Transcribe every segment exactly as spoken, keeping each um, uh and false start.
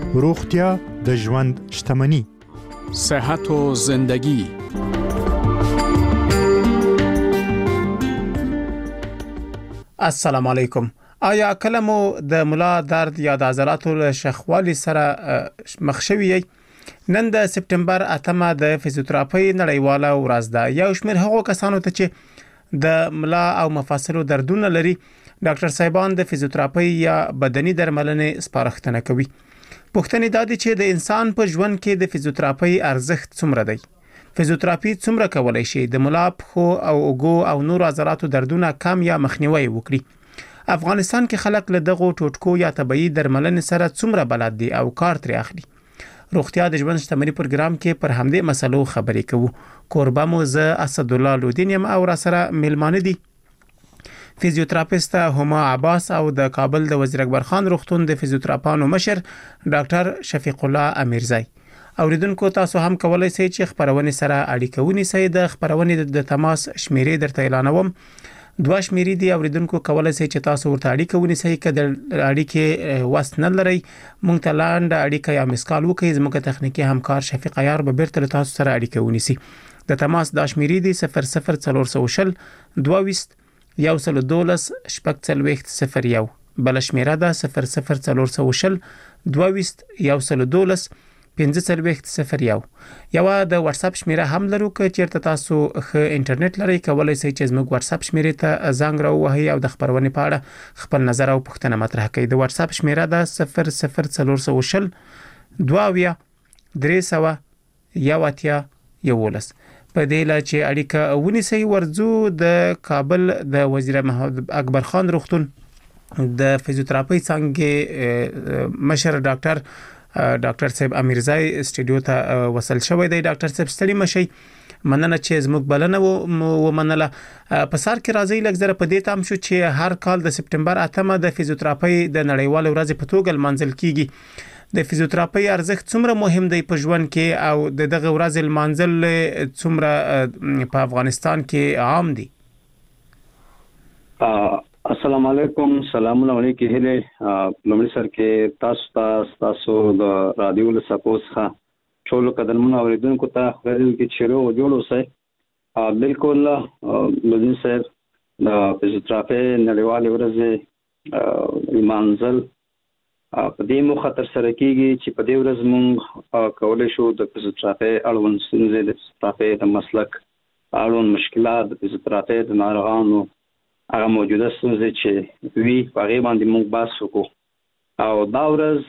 روغتیا د ژوند شتمني. صحت و زندگی. السلام علیکم. آیا کله مو د ملا درد یا د عضلاتو له شخوالي سره مخ شوی یې؟ نن د سپټمبر اتمه د فزیوتراپي نړیواله ورځ ده. یو شمېر هغو کسانو ته چې د ملا او مفاصلو دردونه لري، ډاکټر صاحبان د فزیوتراپي یا بدني درملنې سپارښتنه کوي. پوښتنه دا ده چې د انسان په ژوند کې د فزیوتراپي ارزښت څومره دی؟ فزیوتراپي څومره کولای شي د ملا، پښو او اوږو او نور عضلاتو دردونه کم یا مخنیوي وکړي؟ افغانستان کې خلک له دغه ټوټکو یا طبي درملنې سره څومره بلد دي او کار ترې اخلي؟ روغتیا د ژوند شتمني پروګرام کې پر همدې مسلو خبرې کوو. کوربه مو زه اسد الله لودین یم او را سره میلمانه دي فزیوتراپیست هما عباس او د کابل د وزیر اکبر خان روغتون د فزیوتراپانو مشر ډاکټر شفیق الله امیرزی. اوریدونکو تاسو هم کولای شئ چې خبرونه سره اړیکه ونیسئ. د خبرونه د تماس شمیرې درته اعلانوم. دوه شمیرې دي اوریدونکو کولای شئ چې تاسو ورته اړیکه ونیسئ. کله اړیکه وست نه لري مونږ ته لاند اړیکه یا مسکال وکړئ. زموږ تخنیکی همکار شفیق عیار به بیرته تاسو سره اړیکه ونیسي. د تماس د شمیرې دي صفر صفر څلور سو شل دوه وست یو سل دولس شپږ څلوېښت صفر یو. بل شمیره ده صفر صفر څلور سو شل دوه وست یو سل دولس پنځه څلوېښت صفر یو. یو د واتس اپ شمیره هم لرو که چیرته تاسو ښه انټرنیټ لرئ کولای شئ چې زموږ واتس اپ شمیرې ته زنګ راووهئ او د خبرونې په اړه خپل نظر او پوښتنه مطرح کړئ. د واتس اپ شمیره ده صفر صفر څلور سو شل دوه اویا درې سوه یو اتیا یولس. په دې لا چې اړیکه ونیسئ ورځو د کابل د وزیر اکبر خان روغتون د فزیوتراپي څنګه مشر ډاکټر ډاکټر صاحب امیرزی سټوډیو ته وصل شوی دی. ډاکټر صاحب ستړي مشئ، مننه چې زموږ بلنه و ومنله. په سر کې راځي لږ زره په دې تام شو چې هر کال د سپټمبر اتمه د فزیوتراپي د نړیواله ورځ په توګه لمانځل کیږي. د فزیوتراپي ارزښت څومره مهم دی په ژوند کې او د دغه ورځ لمانځل څومره په افغانستان کې عام دي؟ السلام علیکم. سلامونه علیکم. هله لومړی سر کې تاسو ته تاسو د رادیو له سپوس ښه ټول قدرمنو اوریدونکو ته خبرې کې چیرې و جوړ اوسئ. بالکل لومړی سر د فزیوتراپي نړیواله ورځ لمانځل په دې موخه تر سره کیږي چې په دې ورځ موږ کولای شو د فزیوتراپي اړوند ستونزې، د فزیوتراپي د مسلک اړوند مشکلات، د فزیوتراپي د ناروغانو هغه موجوده ستونزې چې وي په هغې باندې موږ بحث وکړو. او دا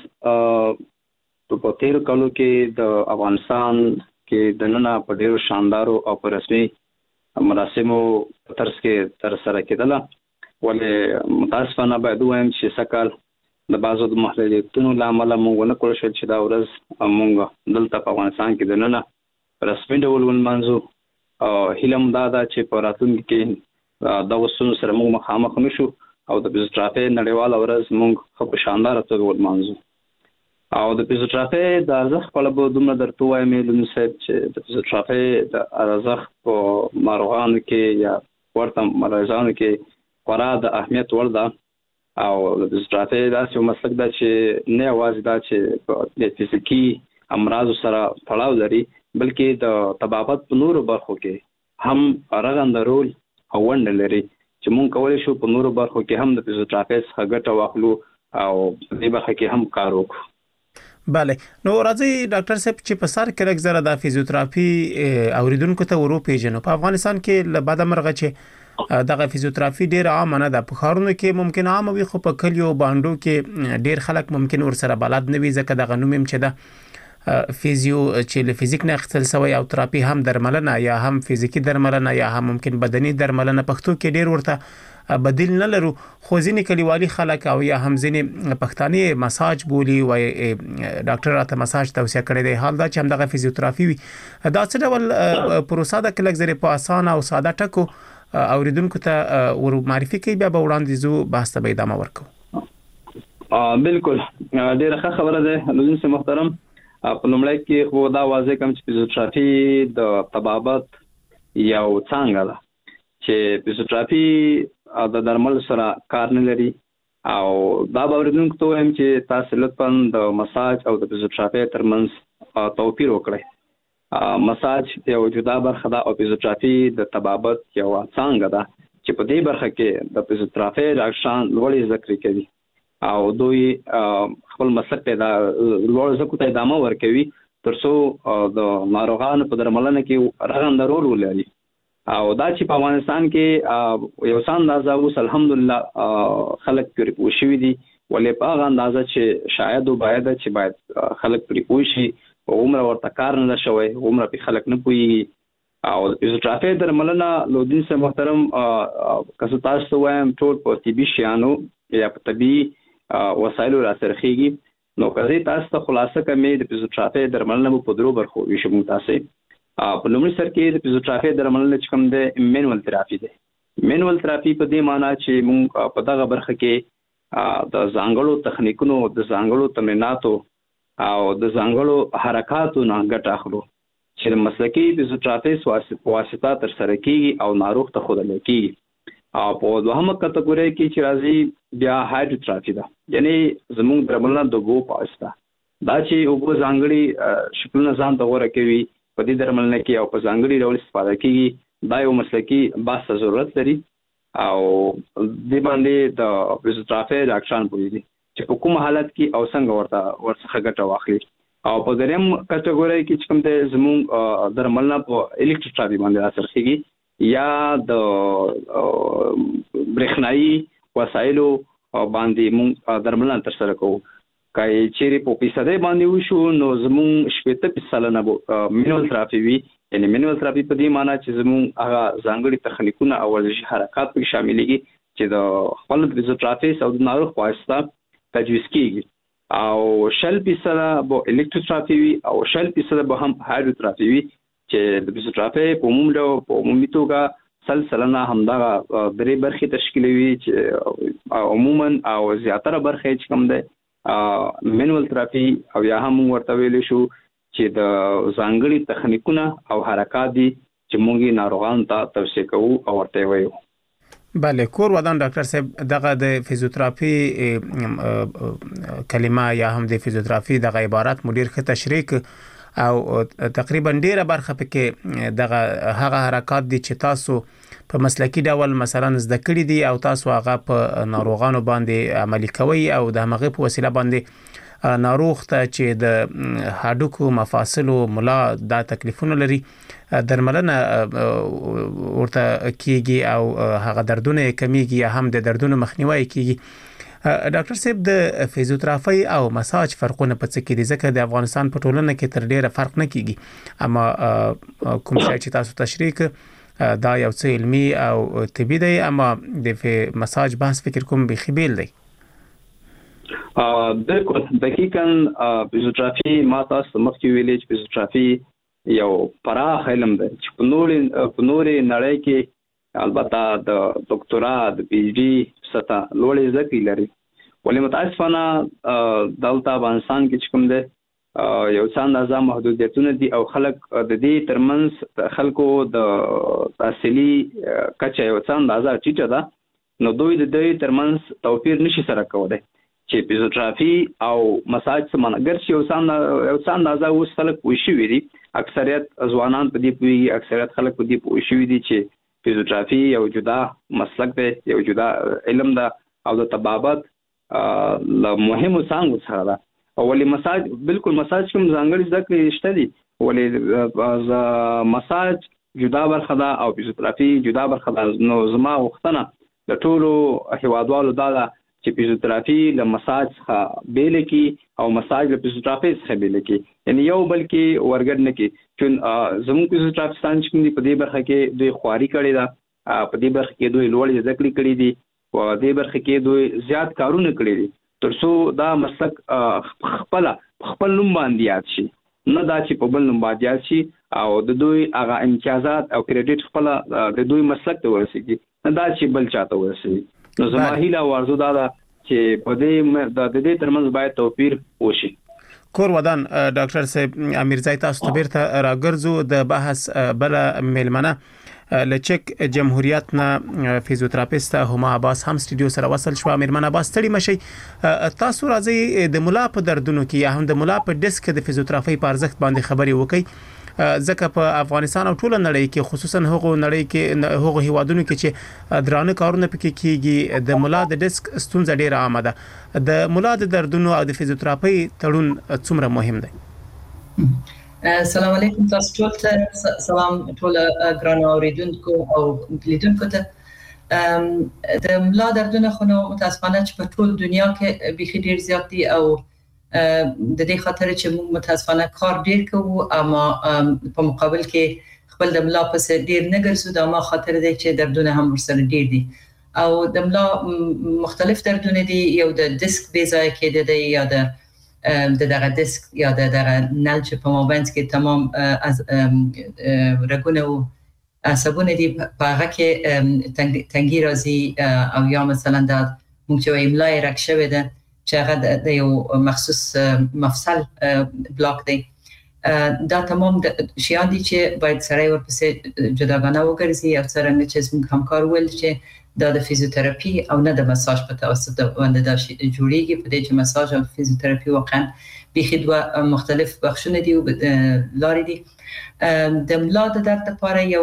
ورځ په تېرو کالو کې د افغانستان کې دننه په ډېرو شاندارو او په رسمي مراسمو په طرز کې تر سره کېدله. ولې متاسفانه باید ووایم چې سږ کال د بعضو د محدودیتونو له امله موږ ونه کړای شول چې دا ورځ موږ دلته په افغانستان کې دننه په رسمي ډول ولمانځو. او هیله مو دا ده چې په راتلونکي کې دغو ستونزو سره موږ مخامخ نه شو او د فزیوتراپي نړیواله ورځ موږ ښه په شانداره توګه ولمانځو. او د فزیوتراپي د ارزښت په اړه به دومره درته ووایم لومړي صاحب چې د فزیوتراپي د ارزښت په ناروغانو کې یا ورته مریضانو کې خورا د اهمیت وړ ده. او د فزیوتراپي داسې یو مسلک ده چې نه یوازې دا چې د فزیکي امراضو سره تړاو لري بلکې د طبابت په نورو برخو کې هم رغنده رول او ونډه لري چې موږ کولی شو په نورو برخو کې هم د فزیوتراپي څخه ګټه واخلو او په دې برخه کې هم کار وکړو. بله، نو راځي ډاکټر صاحب چې په سر کې لږ زره د فزیوتراپي اوریدونکو ته ورو پیژنو. په افغانستان کې له بده مرغه چې دغه فزیوتراپي ډیر عام نه ده. په ښارونو کې ممکن عام وي خو په کلیو بانډو کې ډیر خلک ممکن ورسره بلد نه وي ځکه دغه نوم هم چې ده فیزیو چې له فزیک نه اخیستل شوی او تراپي هم درملنه یا هم فزیکی درملنه یا هم ممکن بدني درملنه پښتو کې ډیر ورته بدیل نه لرو. خو ځینې کلیوالي خلک او یا هم ځینې پښتانه مساج بولی وای ډاکټر راته مساج توصیه کړی دی. حال دا چې هم دغه فزیوتراپي وي دا څه ډول پروسه ده کله زری په اسانه او ساده ټکو اوریدونکو ته ور معرفي کوي بیا به وړاندې زو بحث ته به ادامه ورکو. بالکل ډیره ښه خبره ده لومړی محترم. په لومړی کې خو دا واضح کوم چې فزیوتراپي د طبابت یو څانګه ده چې فزیوتراپي د درمل سره کار نه لري او دا به ورته ته وایم چې تاسو لطفا د مساج او د فزیوتراپي ترمنځ توپیر وکړئ. مساج یو جدا برخه ده او فزیوتراپي د طبابت یو څنګه ده چې په دې برخه کې د فزیوتراپي ډاکټران لوړې ذکر کوي او دوی خپل مسلک ته د لوړ ذکر ته ادامه ورکوي ترڅو د ناروغانو په درملنه کې رغنده رول ولري. او دا چې په افغانستان کې یو څه اندازه اوس الحمدلله خلک پرې پوه شوي دي، ولې په هغه اندازه چې شاید او باید چې باید خلک پرې پوه شي، عمره ورته کار نه شوی، عمره په خلک نه پوهېږي. او د فزیوتراپي درملنه لودین سه محترم که تاسو وایم ټول په طبي شیانو یا په طبي وسایلو راسره خېږي. نو که تاسو ته خلاصه کمې د فزیوتراپي درملنه په درو برخو ویشو متاسي. په لومړي سر کې د فزیوتراپي درملنه چې کوم دی مینوال تراپي دی. مینوال تراپي په دې معنی چې موږ په دغه برخه کې د ځانګړو تخنیکونو، د ځانګړو تمریناتو او د ځانګړو حرکاتو نه ګټه اخلو چې د مسلکي فزیوتراپي په واسطه ترسره کېږي او ناروغ ته ښودل کېږي. او په دوهمه کټګورۍ کې چې راځي بیا هایدروتراپي ده، یعنی زموږ درملنه د اوبو په واسطه دا چې اوبه ځانګړي شکلونه ځان ته غوره کوي په دې درملنه کې او په ځانګړي ډول استفاده کېږي. دا یو مسلکي بحث ته ضرورت لري او دې باندې د فزیوتراپي ډاکټران پوهېږي چې په کوم حالت کې او څنګه ورته ورڅخه ګټه واخلي. او په دریم کټګورۍ کې چې کوم دی زموږ درملنه په الکتروتراپي باندې راڅرخ کېږي یا د برېښنایي وسایلو باندې موږ درملنه ترسره کوو. که چیرې په فیصدۍ باندې وشو نو زموږ شپېته فیصده نه مینوال تراپي وي، یعنی مینوال تراپي په دې معنی چې زموږ هغه ځانګړي تخنیکونه او ورزشي حرکات پکې شاملېږي چې د خپل فزیوتراپیست او د ناروغ په واسطه تجویز کېږي. او شل فیصده به الکتروتراپي وي او شل فیصده به هم هایدروتراپي وي چې د فزیوتراپي په عمومي ډول په عمومي توګه سل سلنه همدغه درې برخې تشکیلوي چې عموما او زیاتره برخې چې کوم دی مینوال تراپي او یا هم ورته ویلی شو چې د ځانګړي تخنیکونه او حرکات دي چې موږ ناروغانو ته توصیه کوو او ورته وایو. بله، کور ودان ډاکټر صاحب دغه د فزیوتراپي کلمه یا هم د فزیوتراپي دغه عبارت مدیر ښه تشریح او تقریبا ډیره برخه پکې دغه هغه حرکات دي چې تاسو په مسلکی ډول مثلا زده کړی دي او تاسو هغه په ناروغانو باندې عملي کوي او د هغه په وسیله باندې ناروغ ته چې د هډوکو مفاصلو ملا دا تکلیفونه لري درملنه ورته کیږي او هغه دردونه کمیږي یا هم د دردونو مخنیوي کیږي. ډاکټر صاحب د فزیوتراپي او مساج فرقونه په څه کې دي؟ ځکه د افغانستان په ټولنه کې تر ډیره فرق نه کیږي، اما کوم شی چې تاسو تشریح دا یو څه علمي او طبي دی، اما د مساج بحث فکر کوم بخي بیل دی. بالکل دقیقاً فزیوتراپي ما تاسو مخکې ویلي چې فزیوتراپي یو پراخ علم دی چې په نورې په نورې نړۍ کې البته د ډاکټرا د پی ایچ ډي سطح لوړې زده کړې لري، ولې متاسفانه دلته افغانستان کې چې کوم دی یو څه اندازه محدودیتونه دي او خلک د دې ترمنځ خلکو د تحصیلي کچه یو څه اندازه ټیټه ده، نو دوی د دې ترمنځ توپیر نشي سره کولی چې فزیوتراپي او مساج څه معنی. ګرچې یو څه اندازه اوس خلک پوه شوي دي، اکثریت ځوانان په دې پوهېږي، اکثریت خلک په دې پوه شوي دي چې فزیوتراپي یو جدا مسلک دی، یو جدا علم ده او د طبابت له مهمو څانګو څخه ده. ولې مساج بالکل مساج کوم ځانګړي زده کړې شته دي، ولې مساج جدا برخه ده او فزیوتراپي جدا برخه ده. نو زما غوښتنه د ټولو هیوادوالو دا ده چې فزیوتراپي له مساج څخه بیل کی او مساج له فزیوتراپي څخه بیل کی، یعنی یو بل کې ورګډ نه کی. چې زموږ فزیوتراپیستان چې کوم دي په دې برخه کې دوی خواري کړې ده، په دې برخه کې دوی لوړې زده کړې کړې دي، په دې برخه کې دوی زیات کارونه کړي دي ترڅو دا مسلک خپل خپل نوم باندې یاد شي، نه دا چې په بل نوم باندې یاد شي او د دوی هغه امتیازات او کریډټ خپل د دوی مسلک ته ورسیږي، نه دا چې بل چاته ورسیږي. نو زما هیله او ارزو دا ده چې په دې د دې ترمنځ باید توپیر وشي. کور ودان ډاکټر صاحب امیرزای تاسو ته بیرته راګرځو د بحث بل میلمنه لچک جمهوریت نه فزیوتراپیست هما عباس هم استودیو سره وصل شو. میرمن عباس ستړي مشي، تاسو راځي د ملا په دردونو کې یا هم د ملا په ډیسک د فزیوتراپي په ارزښت باندې خبري وکړي، ځکه په افغانستان او ټول نړۍ کې خصوصا هغو نړۍ کې هغو هیوادونو کې چې درانه کارونه پکې کیږي د ملا د ډیسک ستونزه ډیره عامه ده. د ملا د دردونو او د فزیوتراپي تړون څومره مهم دی؟ السلام علیکم تاسو ټول ته، سلام ټول ګران اوریدونکو او لیدونکو ته. د ملا دردونه خو نو متاسفانه چې په ټول دنیا کې بيخي ډیر زیات دي او د دې خاطر چې موږ متاسفانه کار ډیر کوو اما په مقابل کې خپل د ملا په سر ډیر نه ګرځو، دا ما خاطر دی چې دردونه هم ورسره ډیر دي او د ملا مختلف دردونه دي، یو د ډیسک بې ځای کېدل دی یا د د دغه ډیسک یا د دغه نل چې په مابینځ کې تمام از رګونه او عصبونه دي په هغه کې تنګي راځي او یا مثلا د موږ چې وایم ملا رګ شوی ده چې هغه د یو مخصوص مفصل بلاک دی. دا تمام شیان دي چې باید سره ورپسې جداګانه وګرځي او څرنګه چې موږ همکار ول چې دا د فزیوتراپي او نه د مساج په توسط باندې دا جوړیږي، په دې چې مساج او فزیوتراپي واقعا بيخي دوه مختلف بخشونه دي او لارې دي. د ملا د درد لپاره یو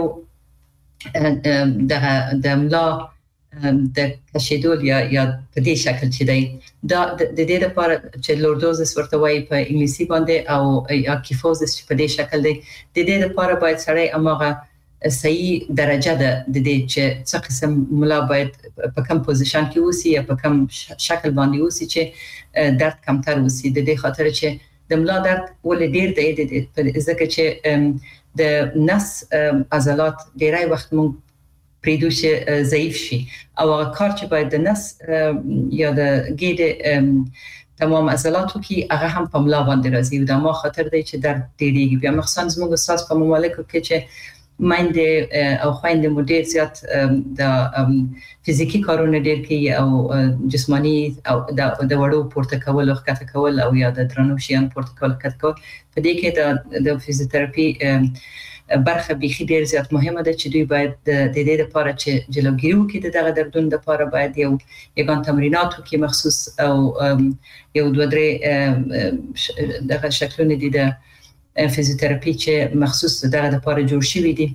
د ملا د کشیدول یا یا په دې شکل چې دی دا د دې لپاره چې لوردوزس ورته وایي په انګلیسي باندې او یا کیفوزس په دې شکل دی، د دې لپاره باید سړی اماغه صحیح درجه ده د دې چې څه قسم ملا باید په کوم پوزیشن کې اوسي یا په کوم شکل باندې اوسي چې درد کمتر اوسي. د دې خاطر چې د ملا درد ولې ډیر دی ځکه چې د نس عضلات ډیری وخت مونږ پریدو چې ضعیف شي او هغه کار چې باید د نس یا د ګیډې تمام عضلاتو کې هغه هم په ملا باندې راځي او دا ما خاطر دی چې درد ډیریږي. بیا مخصوصا زموږ استاد په مملکت کې چې مایندې او خويندې مو ډیر زیات د فزیکی کارونه ډیر کوي او جسمانی او د وړو پورته کول او ښکته کول او یا د درنو شیان پورته کول ښکته کول، په دې کې د فزیوتراپي برخه بيخي ډیر زیات مهمه ده چې دوی باید د دې لپاره چې جلوګیری وکړي دغه دردونو لپاره باید یو یګان تمریناتو کې مخصوص او یو دوه درې دغه شکلونه دي د فزیوتراپي چې مخصوص دغه لپاره جوړ شوی دي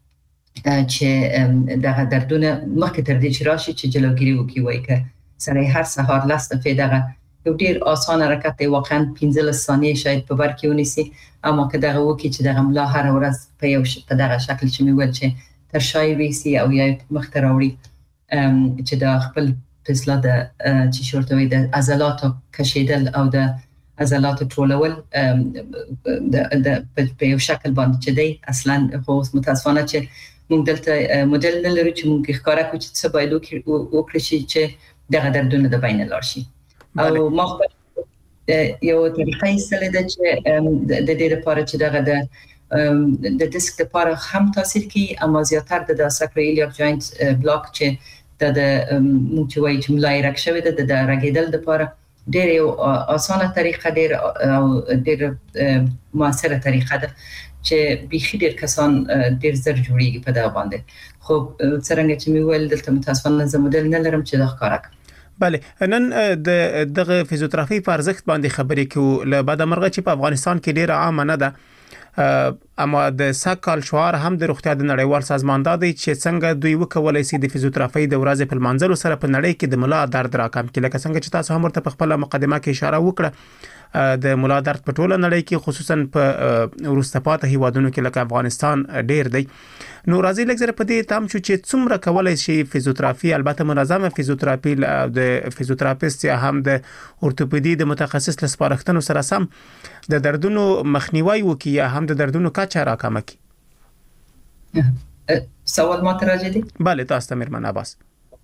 چې دغه دردونه مخکې تر دې چې راشي چې جلوګیری وکړي. وایي که سره هر سهار لاس دفعه دغه یو ډیر آسان حرکت دی، واقعا پنځلس ثانیې شاید په بر کې ونیسي، اما که دغه وکړي چې دغه ملا هر ورځ په یو په دغه شکل چې مې ویل چې تر شای ویسي او یا مخ ته راوړي چې د خپل فاصله د چې شورته وي د عضلاتو کشیدل او د عضلاتو ټولول د په یو شکل باندې چې دی اصلا خو متاسفانه چې موږ دلته موډل نه لرو چې موږ ښکارا کوو چې څه باید وکړي چې دغه دردونه د بین لاړ شي. او ما خپل یو طریقه ایستلې ده چې د دې لپاره چې دغه د د ډیسک لپاره هم تاثیر کوي اما زیاتر د ساکرویلیاک جوینټ بلاک چې د موږ چې وایي چې ملا رګ شوی ده د رګیدل لپاره ډېر یو اسانه طریقه ډېر او ډېر موثره طریقه ده چې بيخي ډېر کسان ډېر زر جوړیږي په دا باندې. خو څنګه چې مې ویل دلته متاسفانه زه موډل نه لرم چې دا ښکارا کړم. بله، نن د دغه فزیوتراپي په ارزښت باندې خبرې کوو له بعد مرغه چې په افغانستان کې ډېر عام نه ده، اما د ساکال شوار هم د روغتیا د نړیوال سازمان دا دی چې څنګه دوی وکولای شي د فزیوتراپي د ورځې په منځلو سره په نړۍ کې د ملا درد راکم کړي. لکه څنګه چې تاسو هم ورته په خپل مقدمه کې اشاره وکړه، د ملا درد په ټوله نړۍ کې خصوصا په وروسته پاتې هیوادونو کې لکه افغانستان ډېر دی. نو راځي لږ زره په دې تام شو چې څومره کولای شي فزیوتراپي، البته منظمه فزیوتراپي د فزیوتراپیست یا هم د اورتوپیدي د متخصص لسپارښتنو سره سم د دردونو مخنیوي وکړي یا هم د دردونو کچه راکمه کړي. سوال ما ته راځي دی؟ بله، تاسو ته میرمن عباس.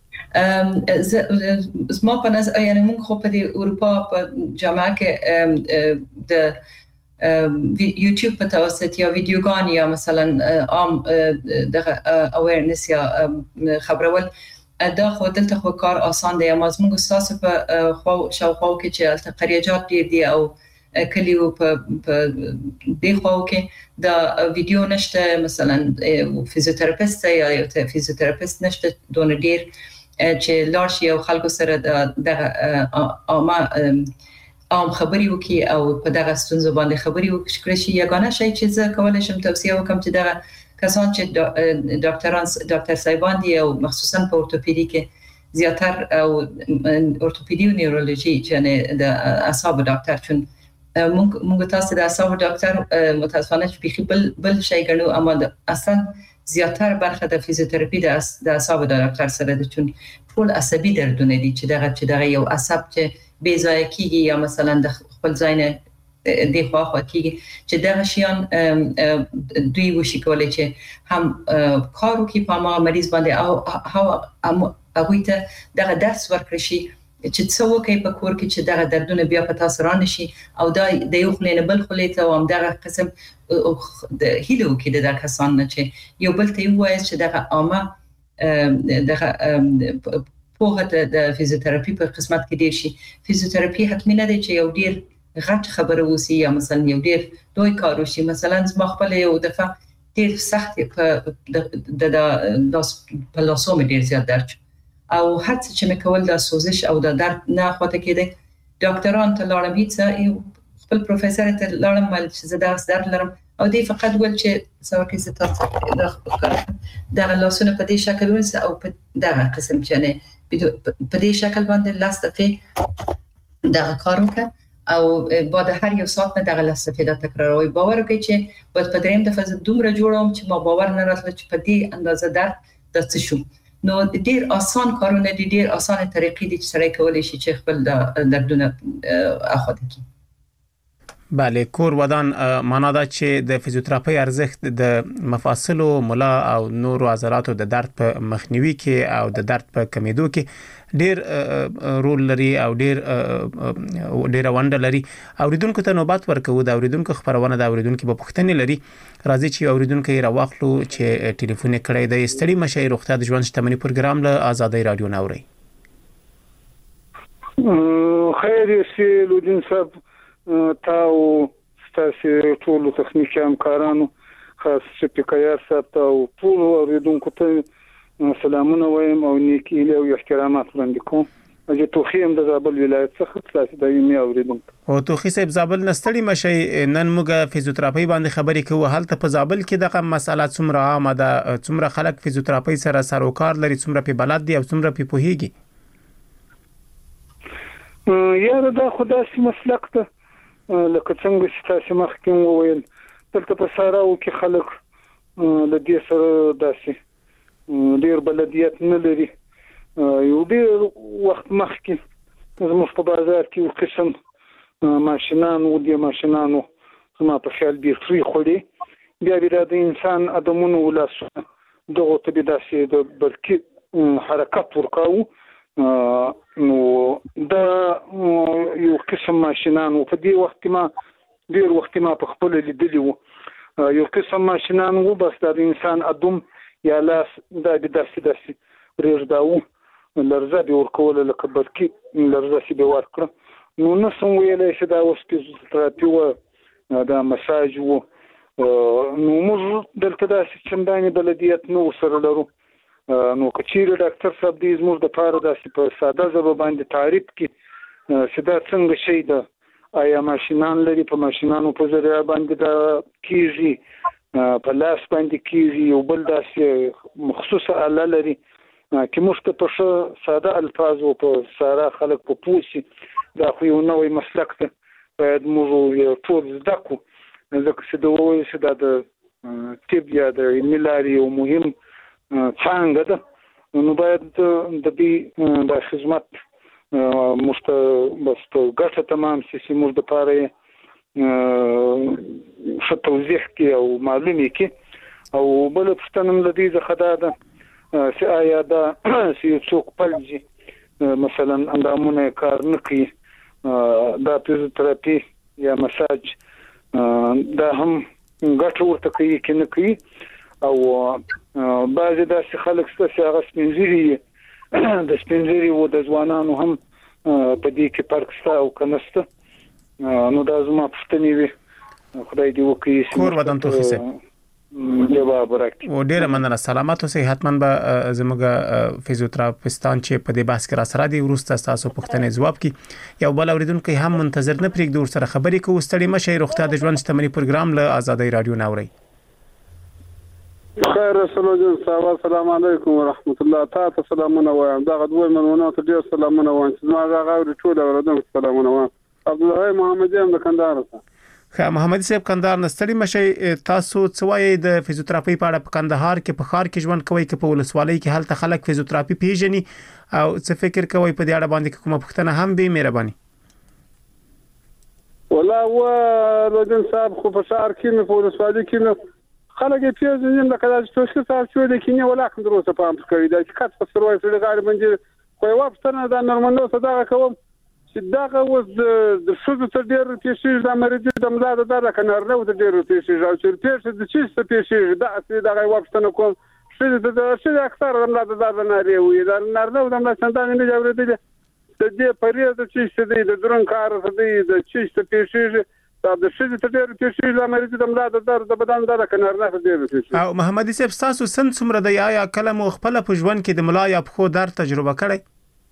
زما په نظر یعنی موږ خو په اروپا په جامعه کې د یوټیوب په توسط یا ویډیوګان یا مثلا عام دغه اویرنس یا خبرول دا خو دلته خو کار آسان دی. اما زموږ استاد په خو شاوخوا کې چې الته قریجات ډیر دي او کلیو په دغه کې د ویډیو نشته مثلا فزیوتراپیست یا فزیوتراپیست نشته دونه ډیر چې لارشي او خلکو سره د عامه عام خبري وکي او په دغه ستونزو باندې خبري وکړي شي یگانه شی چې زه کولای شم توصیه وکم چې دغه کسان چې ډاکټران ډاکټر صاحبان دي او مخصوصا په اورتوپیدي کې زیاتر او اورتوپیدي او نیورولوژي چې د اعصاب ډاکټر چون موږ موږ تاسو د اعصاب ډاکټر متاسفانه چې بيخي بل بل شي ګڼو اما اصلا زیاتر برخه د فزیوتراپي د اعصاب ډاکټر سره د چون ټول عصبي دردونه دي چې دغه چې دغه یو عصب چې بې ځای کیږي یا مثلا د خپل ځای نه د خواخوا کیږي چې دغه شیان دوی وشي کولای چې هم کارو کې په ما مریض باندې او هو هغه ته دغه درس ورکړي شي چې څه وکي په کور کې چې دغه دردونه بیا په تاسو رانه شي او دا د یو خلینه بل خلیته او هم دغه قسم د هیلو کې د کسان نه چې یو بل ته وایي چې دغه عامه دغه په د فزیوتراپي په قسمت کې دی شي فزیوتراپي حتمی نه دی چې یو ډیر غټ خبره وسی یا مثلا یو ډیر دوی کار وشي مثلا زما خپل یو دفعه ډیر سخت په د د په لاسو مې ډیر زیات درد او هڅه چې مې کول د سوزش او د درد نه خواته کېده ډاکټران ته لاړم هیڅ خپل پروفیسور ته لاړم ول چې زه درس درد لرم او دی فقط ول چې سوار کې ستاسو د لاسونو په دې شکل ونس او په دغه قسم چې نه په دې شکل باندې لاسته دغه کار وکړ او بعد هر یو ساعت نه دغه لاسته دا تکراروي باور کوي چې په دریم دفعه دومره جوړوم چې ما باور نه راتل چې په دې اندازه درد د څه شو نو ډیر آسان کارونه دي ډیر آسان طریقې دي چې سره کولای شي چې خپل د دردونه اخد کی بله کور ودان معنا دا چې د فزیوتراپي ارزښت د مفاصل او ملا او نورو عضلاتو د درد په مخنیوي کې او د درد په کمیدو کې ډیر رول لري او ډیر ډیر وند لري اوریدونکو ته نوبت ورکو د اوریدونکو خبرونه د اوریدونکو په پښتني لري راځي چې اوریدونکو یې راوخلو چې ټلیفون کړی د ستړي مشي روغتیا د ژوند شتمنۍ پروګرام له آزادۍ رادیو نوري خیر سي لودین صاحب تاو ستاسو ټول تخنیکی همکارانو خاص سپیکر صاحب او ټول اوریدونکو ته سلامونه وایم او نیکی له احترامات وړاندې کوم چې توخی هم د زابل ولایت څخه تاسو د یمي اوریدونکو او توخی صاحب زابل نستړي مشي نن موږ فزیوتراپي باندې خبرې کوو هلته په زابل کې دغه مسله څومره عامه ده څومره خلک فزیوتراپي سره سروکار لري څومره په بلد دي او څومره په پوهیږي یاره دا خدای مسلک ته لکه څنګه چې تاسو مخکې وویل دلته په ساراو کې خلک د دې سره داسې ډیر بلدیت نه لري یو ډیر وخت مخکې زموږ په بازار کې یو قسم ماشینان و دي ماشینانو زما په خیال ډیر فری خوري بیا بیا د انسان ادمونو ولاسونه دغه ته به داسې د بلکې حرکت ورکاو نو دا یو قسم ماشینان و په دې وخت ما ډیر وخت ما په خپل لیدلی وو یو قسم ماشینان و بس د انسان ادم یا لاس دا د داسې داسې رېږداو لرزه به ورکول لکه بلکې لرزه به ورکړه نو نو سم ویلای چې دا اوس فزیوتراپي و دا مساج و نو موږ دلته داسې چندانې بلدیت نو سره لرو نو کچیر ډاکټر صاحب دې زموږ د پاره داسې په ساده ژبه باندې تعریف کړي چې دا څنګه شي ده آیا ماشینان لري په ماشینانو په ذریعہ باندې دا کیږي په لاس باندې کیږي یو بل داسې مخصوصه آله لري چې موږ ته په ساده الفاظ او په ساده خلک په پوسی دا خو یو نوې مسلک ده باید موږ یو ټول زده کړو ځکه چې دا وایي چې دا د طب یا د علمي لارې یو مهم څنګه ده نو باید د دې د خدمت مست بس په ګټه تمام سي موږ د پاره څه توضیح کې او معلومي کې او بل پښتنم لدی ځخه ده چې آیا دا چې څوک پلجي مثلا اندامونه کار نه کوي دا فزیوتراپي یا مساج دا هم ګټه ورته کوي کې نه کوي او بعضی داسې خلک ستاسو هغه سپینځري د سپینځري و د ځوانانو هم په دې کې فرق شته او کنهسته نو دا زما پښتني وي خدای دې وکړي کور ودان توخي سه جواب راکړي او ډیره مننه سلامات اوسئ حتمن به زموږ فزیوتراپیستان چې په دې بحث کې را سره دي ورسته تاسو پوښتنې جواب کی یو بل اوریدونکو هم منتظر نه پرېږدو سره خبرې کوو ستړي مشه روغتیا د ژوند شتمنۍ پروګرام له آزادۍ رادیو ناوري خیر رسول الله السلام علیکم ورحمت الله تعالی سلامونه وایم دا غوډ منونه ته ډیر سلامونه وایم چې ما غاغوري ټول اوریدونکو سلامونه وایم عبد الله محمد یم د کندهار څخه خا محمد صاحب کندهار نستړي مشه تاسو څوای د فزیوتراپي په اړه په کندهار کې په خار کې ژوند کوي کې په ولسوالۍ کې حالت خلک فزیوتراپي پیژني او څه فکر کوي په دې اړه باندې کومه پوښتنه هم به مهرباني والله و لودن صاحب خو په شهر کې نه په ولسوالۍ کې نه خلک پیژني لکه چې څه څه شو د کینه ولا کوم دروسه پام کوي دا چې کټ په سروي سره غاړي باندې کوی واپسنه دا نورمالو صدقه کوم چې داغه وز د شوزو ته ډېر پیښې د امریکا د ملاده دا کنه نو د ډېر پیښې او چې پیښې د چی څه پیښې دا چې دغه واپسنه کوم چې د چې اکثر د ملاده دا نه لري دا نه نو د ملاده څنګه نه جوړېدل د دې پرې د چی څه د درن کار څه د چی څه پیښې دا د شې ته ډېر پیښې د امریکا د ملاده د بدن دا کنه نه ډېر پیښې او محمد صاحب تاسو سن څومره د یا کلم خپل په ژوند کې د ملا یا په خو در تجربه کړی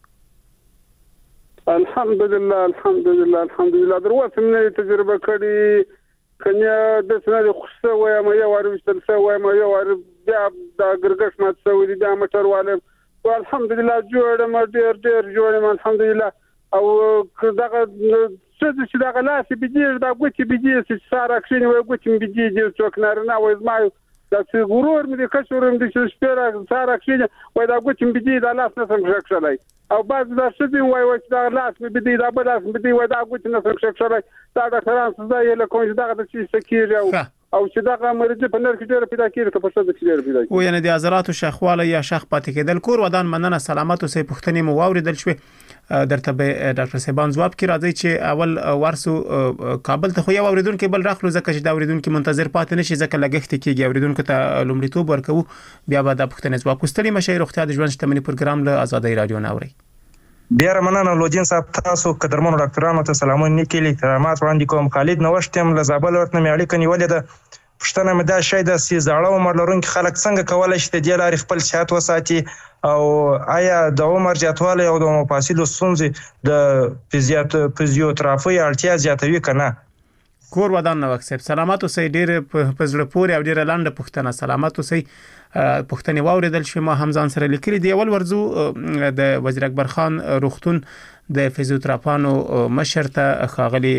الحمدلله الحمدلله الحمدلله دروازه من تجربه کړي کنه د سنه خوسته وای ما یو ور وشتل سو وای ما یو ور بیا د ګرګش مات سو دي د موټر والے او الحمدلله جوړ ما ډیر ډیر جوړ ما الحمدلله او دغه څه چې دغه لاسي بيجي دا ګوتې بيجي چې ساره کښینه وای ګوتې بيجي چې څوک نارنه وای ما دا چې غرور مې کښورم د چې سپیره ساره کښینه وای دا ګوتې بيجي دا لاس نه سم ښکړای او بعض دا څه وای وای دا لاس مې بيدي دا بل لاس مې بيدي وای دا ګوتې نه سم ښکړای دا د فرانس ځای له کوم چې دا د چې سکیږي او چې دا مریض په نر کې ډېر پیدا کیږي که په څه د ډېر پیدا کیږي و یعنی د عضلاتو شخواله یا شخ پاتې کېدل کور ودان مننه سلامات اوسئ پښتنې مو واوریدل شوې درته به ډاکټر صاحبان جواب کی راځي چې اول ورسو کابل ته خو یو اوریدونکو بل راخلو ځکه چې دا اوریدونکو منتظر پاتې نشي ځکه لګښت کیږي اوریدونکو ته لومړیتوب ورکوو بیا به د پښتنې جواب کوستلې مشه روغتیا د ژوند شتمنۍ پروګرام له آزادۍ رادیو ناوري بیا مننه لودین صاحب تاسو قدرمنو ډاکټرانو ته سلامونه نیکلی احترامات وړاندې کوم خالد نوښتم له زابل ورته مې اړیکه نیولې ده پښتنه مې دا شی د سی زاړه عمر لرونکو خلک څنګه کولای شي د دې لارې خپل صحت وساتي او آیا د عمر زیاتوالی او د مفاصلو ستونزې د فزیوتراپي اړتیا زیاتوي کنه کور ودان نو اکسپ سلامات اوسئ ډیر په زړه پورې او ډیر لاندې پښتنه سلامات اوسئ پښتنې واوریدل شوی ما هم ځان سره لیکلي دی اول ورزو د وزیر اکبر خان روغتون د فزیوتراپانو مشر ته خاغلی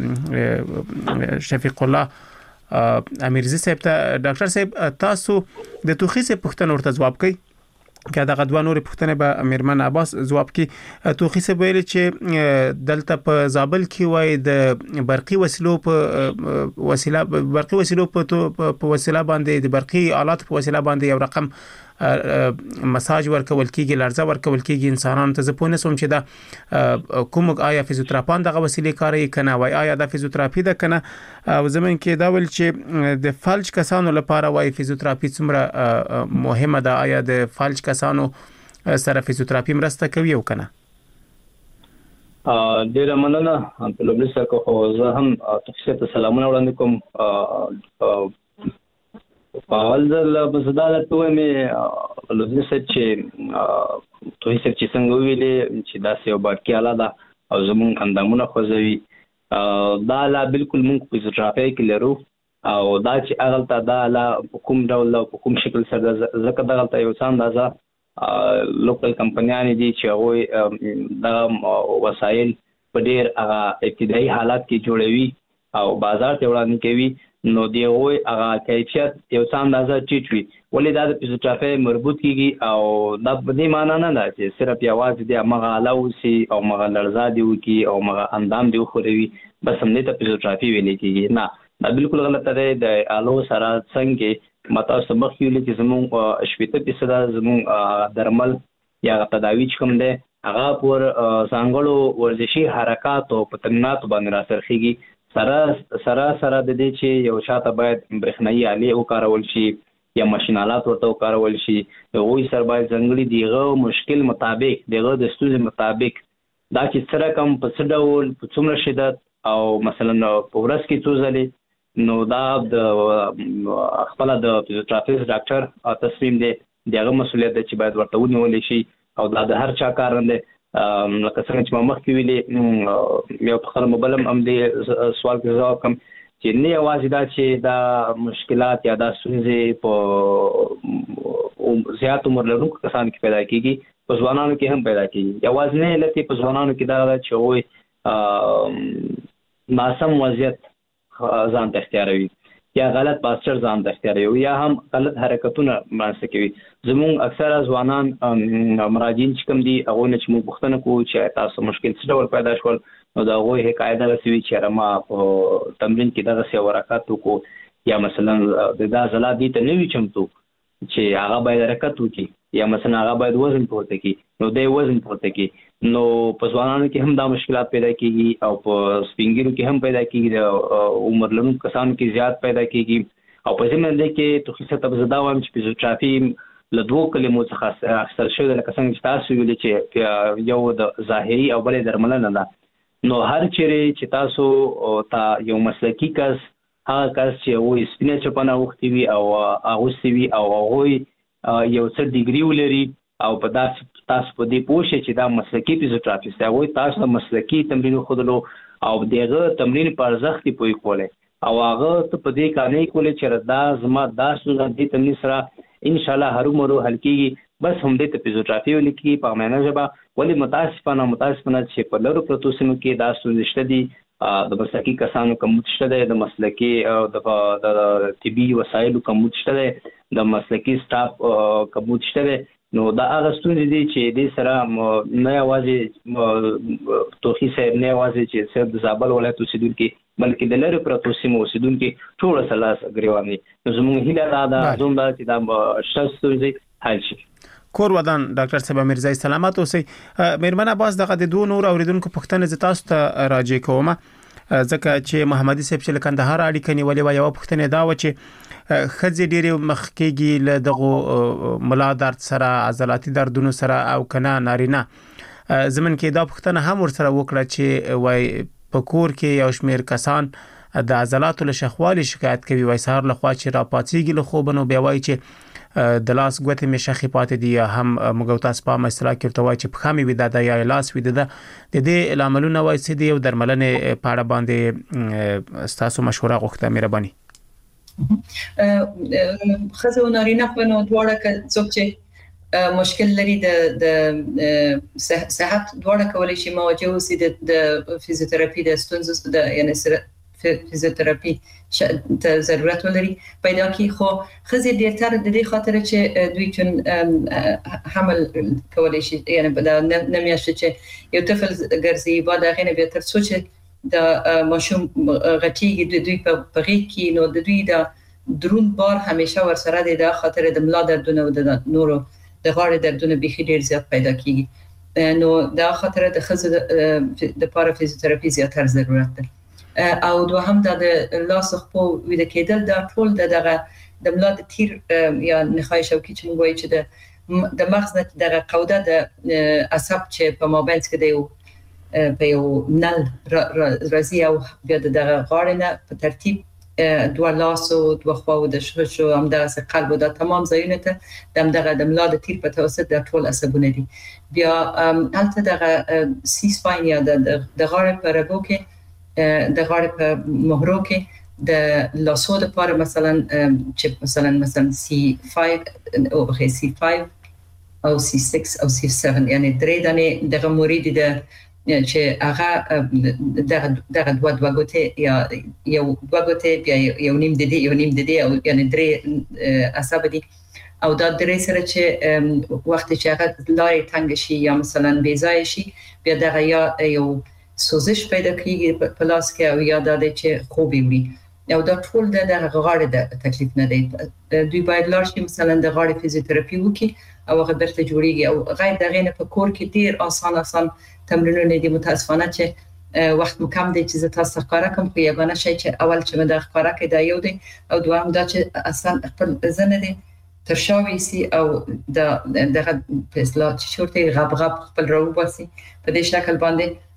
شفیق الله امیرزی صاحب ته ډاکټر صاحب تاسو د توخي سه پښتنه ورته جواب کوي که دا غدوه نور پښتنه به امیرمن عباس جواب کی توخي سه ویل چې دلته په زابل کې وای د برقي وسیلو په وسیله برقي وسیلو په وسیله باندې د برقي آلات په وسیله باندې یو رقم مساج ورکول کیږي لرزه ورکول کیږي انسانانو ته زپونه سوم چې دا کوم آیا فزیوتراپان دغه وسیلې کاروي کنه وای آیا د فزیوتراپي د کنه او زمون کې دا ول چې د فلج کسانو لپاره وای فزیوتراپي څومره مهمه ده آیا د فلج کسانو سره فزیوتراپي مرسته کوي او کنه ا ډیر مننه په لومړي سره خو زه هم تاسو ته سلامونه وړاندې کوم اول ځل په صداله ته مې لومړي سره چې توې سره چې څنګه ویلې چې دا سیو باقي اعلی ده او زمون اندامونه خوځوي دا لا بالکل مونږ په فزیوتراپي کې لرو او دا چې اغلطه دا لا کوم ډول په کوم شکل سره زکه دا غلطه یو څه اندازه لوکل کمپنیانې دي چې هغه دا وسایل په ډیر هغه ابتدایي حالات کې جوړوي او بازار ته وړاندې کوي نو دی وای هغه کیفیت یو څه اندازه ټیټ وي ولې دا د فزیوتراپي مربوط کیږي او دا په دې معنی نه ده چې صرف یوازې د مغه علاوه او مغه لړزا دی وکي او مغه اندام دی خوروي بس هم دې ته فزیوتراپي ویل کیږي نه دا بالکل غلطه ده د الو سره څنګه متا سبق ویل چې زمون شپږ فیصد زمون درمل یا تداوی کوم ده هغه پر څنګهلو ورزشي حرکت او پتنات باندې را سرخيږي سره سره سره د دې چې یو شاته باید برېښنايي آلې او کارول شي یا ماشينالات ورته کارول شي وې سر باید ځنګړي دیغه مشکل مطابق دغه د ستونزې مطابق دا چې سره کم په څه ډول په څومره شدت او مثلا په ورځ کې څو ځلې نو دا د خپل د فزیوتراپیست ډاکټر تصمیم دی دغه مسولیت چې باید ورته ونیول شي او دا د هر چا کار نه لکه څنګه چې ما مخکې ویلې یو په خپل موبایل هم دې سوال کې جواب کوم چې نه یوازې دا چې دا مشکلات یا دا ستونزې په زیات عمر لرونکو کسانو کې پیدا کیږي په ځوانانو کې هم پیدا کیږي یوازې نه لکه په ځوانانو کې دا چې وي ناسم وضعیت ځان ته اختیاروي یا غلط پاسچر ځان ته اختیاروي یا هم غلط حرکتونه مانسته کوي زموږ اکثره ځوانان مراجعین چې کوم دي هغه نه چې موږ پوښتنه کوو چې تاسو مشکل څه ډول پیدا شول نو دا هغه حکایت راځي چې ما په تمرین کې دغه څه ورکات وکړو یا مثلا د دا زلا دي ته نوې چمتو چې هغه باید حرکت وکړي یا مثلا هغه باید وزن پورته کړي نو د وزن پورته کړي نو په ځوانانو کې هم دا مشکلات پیدا کیږي او په سپینګیرو کې هم پیدا کیږي د عمر لرونکو کسانو کې زیات پیدا کیږي او په ځمن دي کې توخیصه تبزدا وایم چې فزیوتراپي له دوه کلمو څخه اخستل شوی د کسان چې تاسو ویل چې یو د ظاهري او بل درملنه ده نو هر چیرې چې تاسو تا یو مسلکی کس هغه کس چې وې سپینه چپنه وختي وي او هغه سوي او هغه یو څه ډیګري ولري او په داس تاسو په دې پوښتنه چې دا مسلکی فزیوتراپیست دی وای تاسو مسلکی تمرین خودلو او دغه تمرین په ارزښت پوي کوله او هغه ته په دې کار نه کوله چې دا زما داسو د دې تمرین سره ان شاء الله هر مرو حل کیږي بس هم دې ته فزیوتراپي ولیکي په معنا جبا ولی متاسفانه متاسفانه چې په لورو پروتو سیمو کې داسو نشته دي د مسلکی کسانو کوم شته دی د مسلکی د طبي وسایلو کوم شته دی د مسلکی سټاف کوم شته دی نو دا هغه ستونزې دي چې دې سره نه یوازې توخی صاحب نه یوازې چې صرف د زابل ولایت اوسیدونکو بلکې د لری پروتو سیمو اوسیدونکو ټول سلاس غریواني زموږ هیله دا ده زوم دا چې دا شخص ستونزې حل شي کور ودان ډاکټر صاحب مرزای سلامات اوسئ مېرمنه باز دغه د دوه نور اوریدونکو پوښتنه تاسو ته راجع کوم ځکه چې محمدي صاحب چې کندهار اړیکه نیولې و یو پوښتنه دا و چې خځې ډېرې مخکېږي له دغه ملا درد سره عضلاتي دردونو سره او کنه نارینه زمون کې دا پوښتنه هم ورسره وکړه چې وای په کور کې یو شمېر کسان د عضلاتو له شخوالي شکایت کوي وای سهار له خوا چې را پاتېږي له خوبنو بیا وای چې د لاس ګوتې مې شخې پاتې دي یا هم موږ تاسو په اصطلاح کې ورته وای چې پخامي وي د یا لاس وي د د دې لاملونه وای چې دی او درملنې په اړه باندې تاسو مشوره غوښته مهرباني خزه و نارینه په نو دواړه ک څوک چې مشکل لري د د صحت دواړه کولای شي مواجه اوسي د فزیوتراپي د ستونزو د یعنی فزیوتراپي ته ضرورت ولري پیدا کی خو خزه ډیرتر د دې خاطر چې دوی چون حمل کولای شي یعنی د نمیاشت چې یو طفل ګرځي بعد هغه به تر سوچ د ماشوم غټیږي د دوی په بغیر کې نو د دوی د درون بار همیشه ورسره د خاطر د ملا دردونه او د نورو د غاړې دردونه به ډیر زیات پیدا کیږي نو د خاطر د خزه د پارا فزیوتراپي زیاتره ضرورت ده او دوهم د لاس خو وید کېدل د ټول دغه د ملا د تیر یا نخای شوکي چې موږ وایو چې د د مغز نه دغه قوده د عصب چې په مابین کې دی په یو نل راځي او بیا دغه غاړه نه په ترتیب دوه لاسو دوه خواو د ششو هم د قلب او د تمام ځایونه ته دغه د ملا د تیر په توسط د ټول عصبونه دي بیا البته دغه سی سپاین یا د غاړه په رګو کې د غاړه په مهرو کې د لاسو د پاره مثلا چې مثلا مثلا سی پنځه او سی پنځه او سی شش او سی سبعه یعنی درې دانه دغه مرید د چې هغه دغه دغه دوه دوه ګوتې یا یو دوه ګوتې بیا یو نیم د دې یو نیم د دې او یعنی درې عصب دي او دا درې سره چې وخت چې هغه لارې تنګ شي یا مثلا بې ځای شي بیا دغه یا یو سوزش پیدا کیږي په لاس کې او یا د چې خوب وي او دا ټول د غاړې د تکلیف نه دی دوی باید لار شي مثلا د غاړې فزیوتراپي وکړي او هغه درته جوړیږي او غیر دغه نه په کور کې ډیر آسان آسان تمرینونه دي متاسفانه چې وخت مو کم دی چې تاسو ښکارا کوم خو یوانه شي چې اول چې مده ښکارا کې دا یو دی او دوام دا چې اصلا خپل ځنه دي ترشاوي سي او د دغه په اصطلاح چې شورته غب غب خپل راو باسي په دې شکل باندې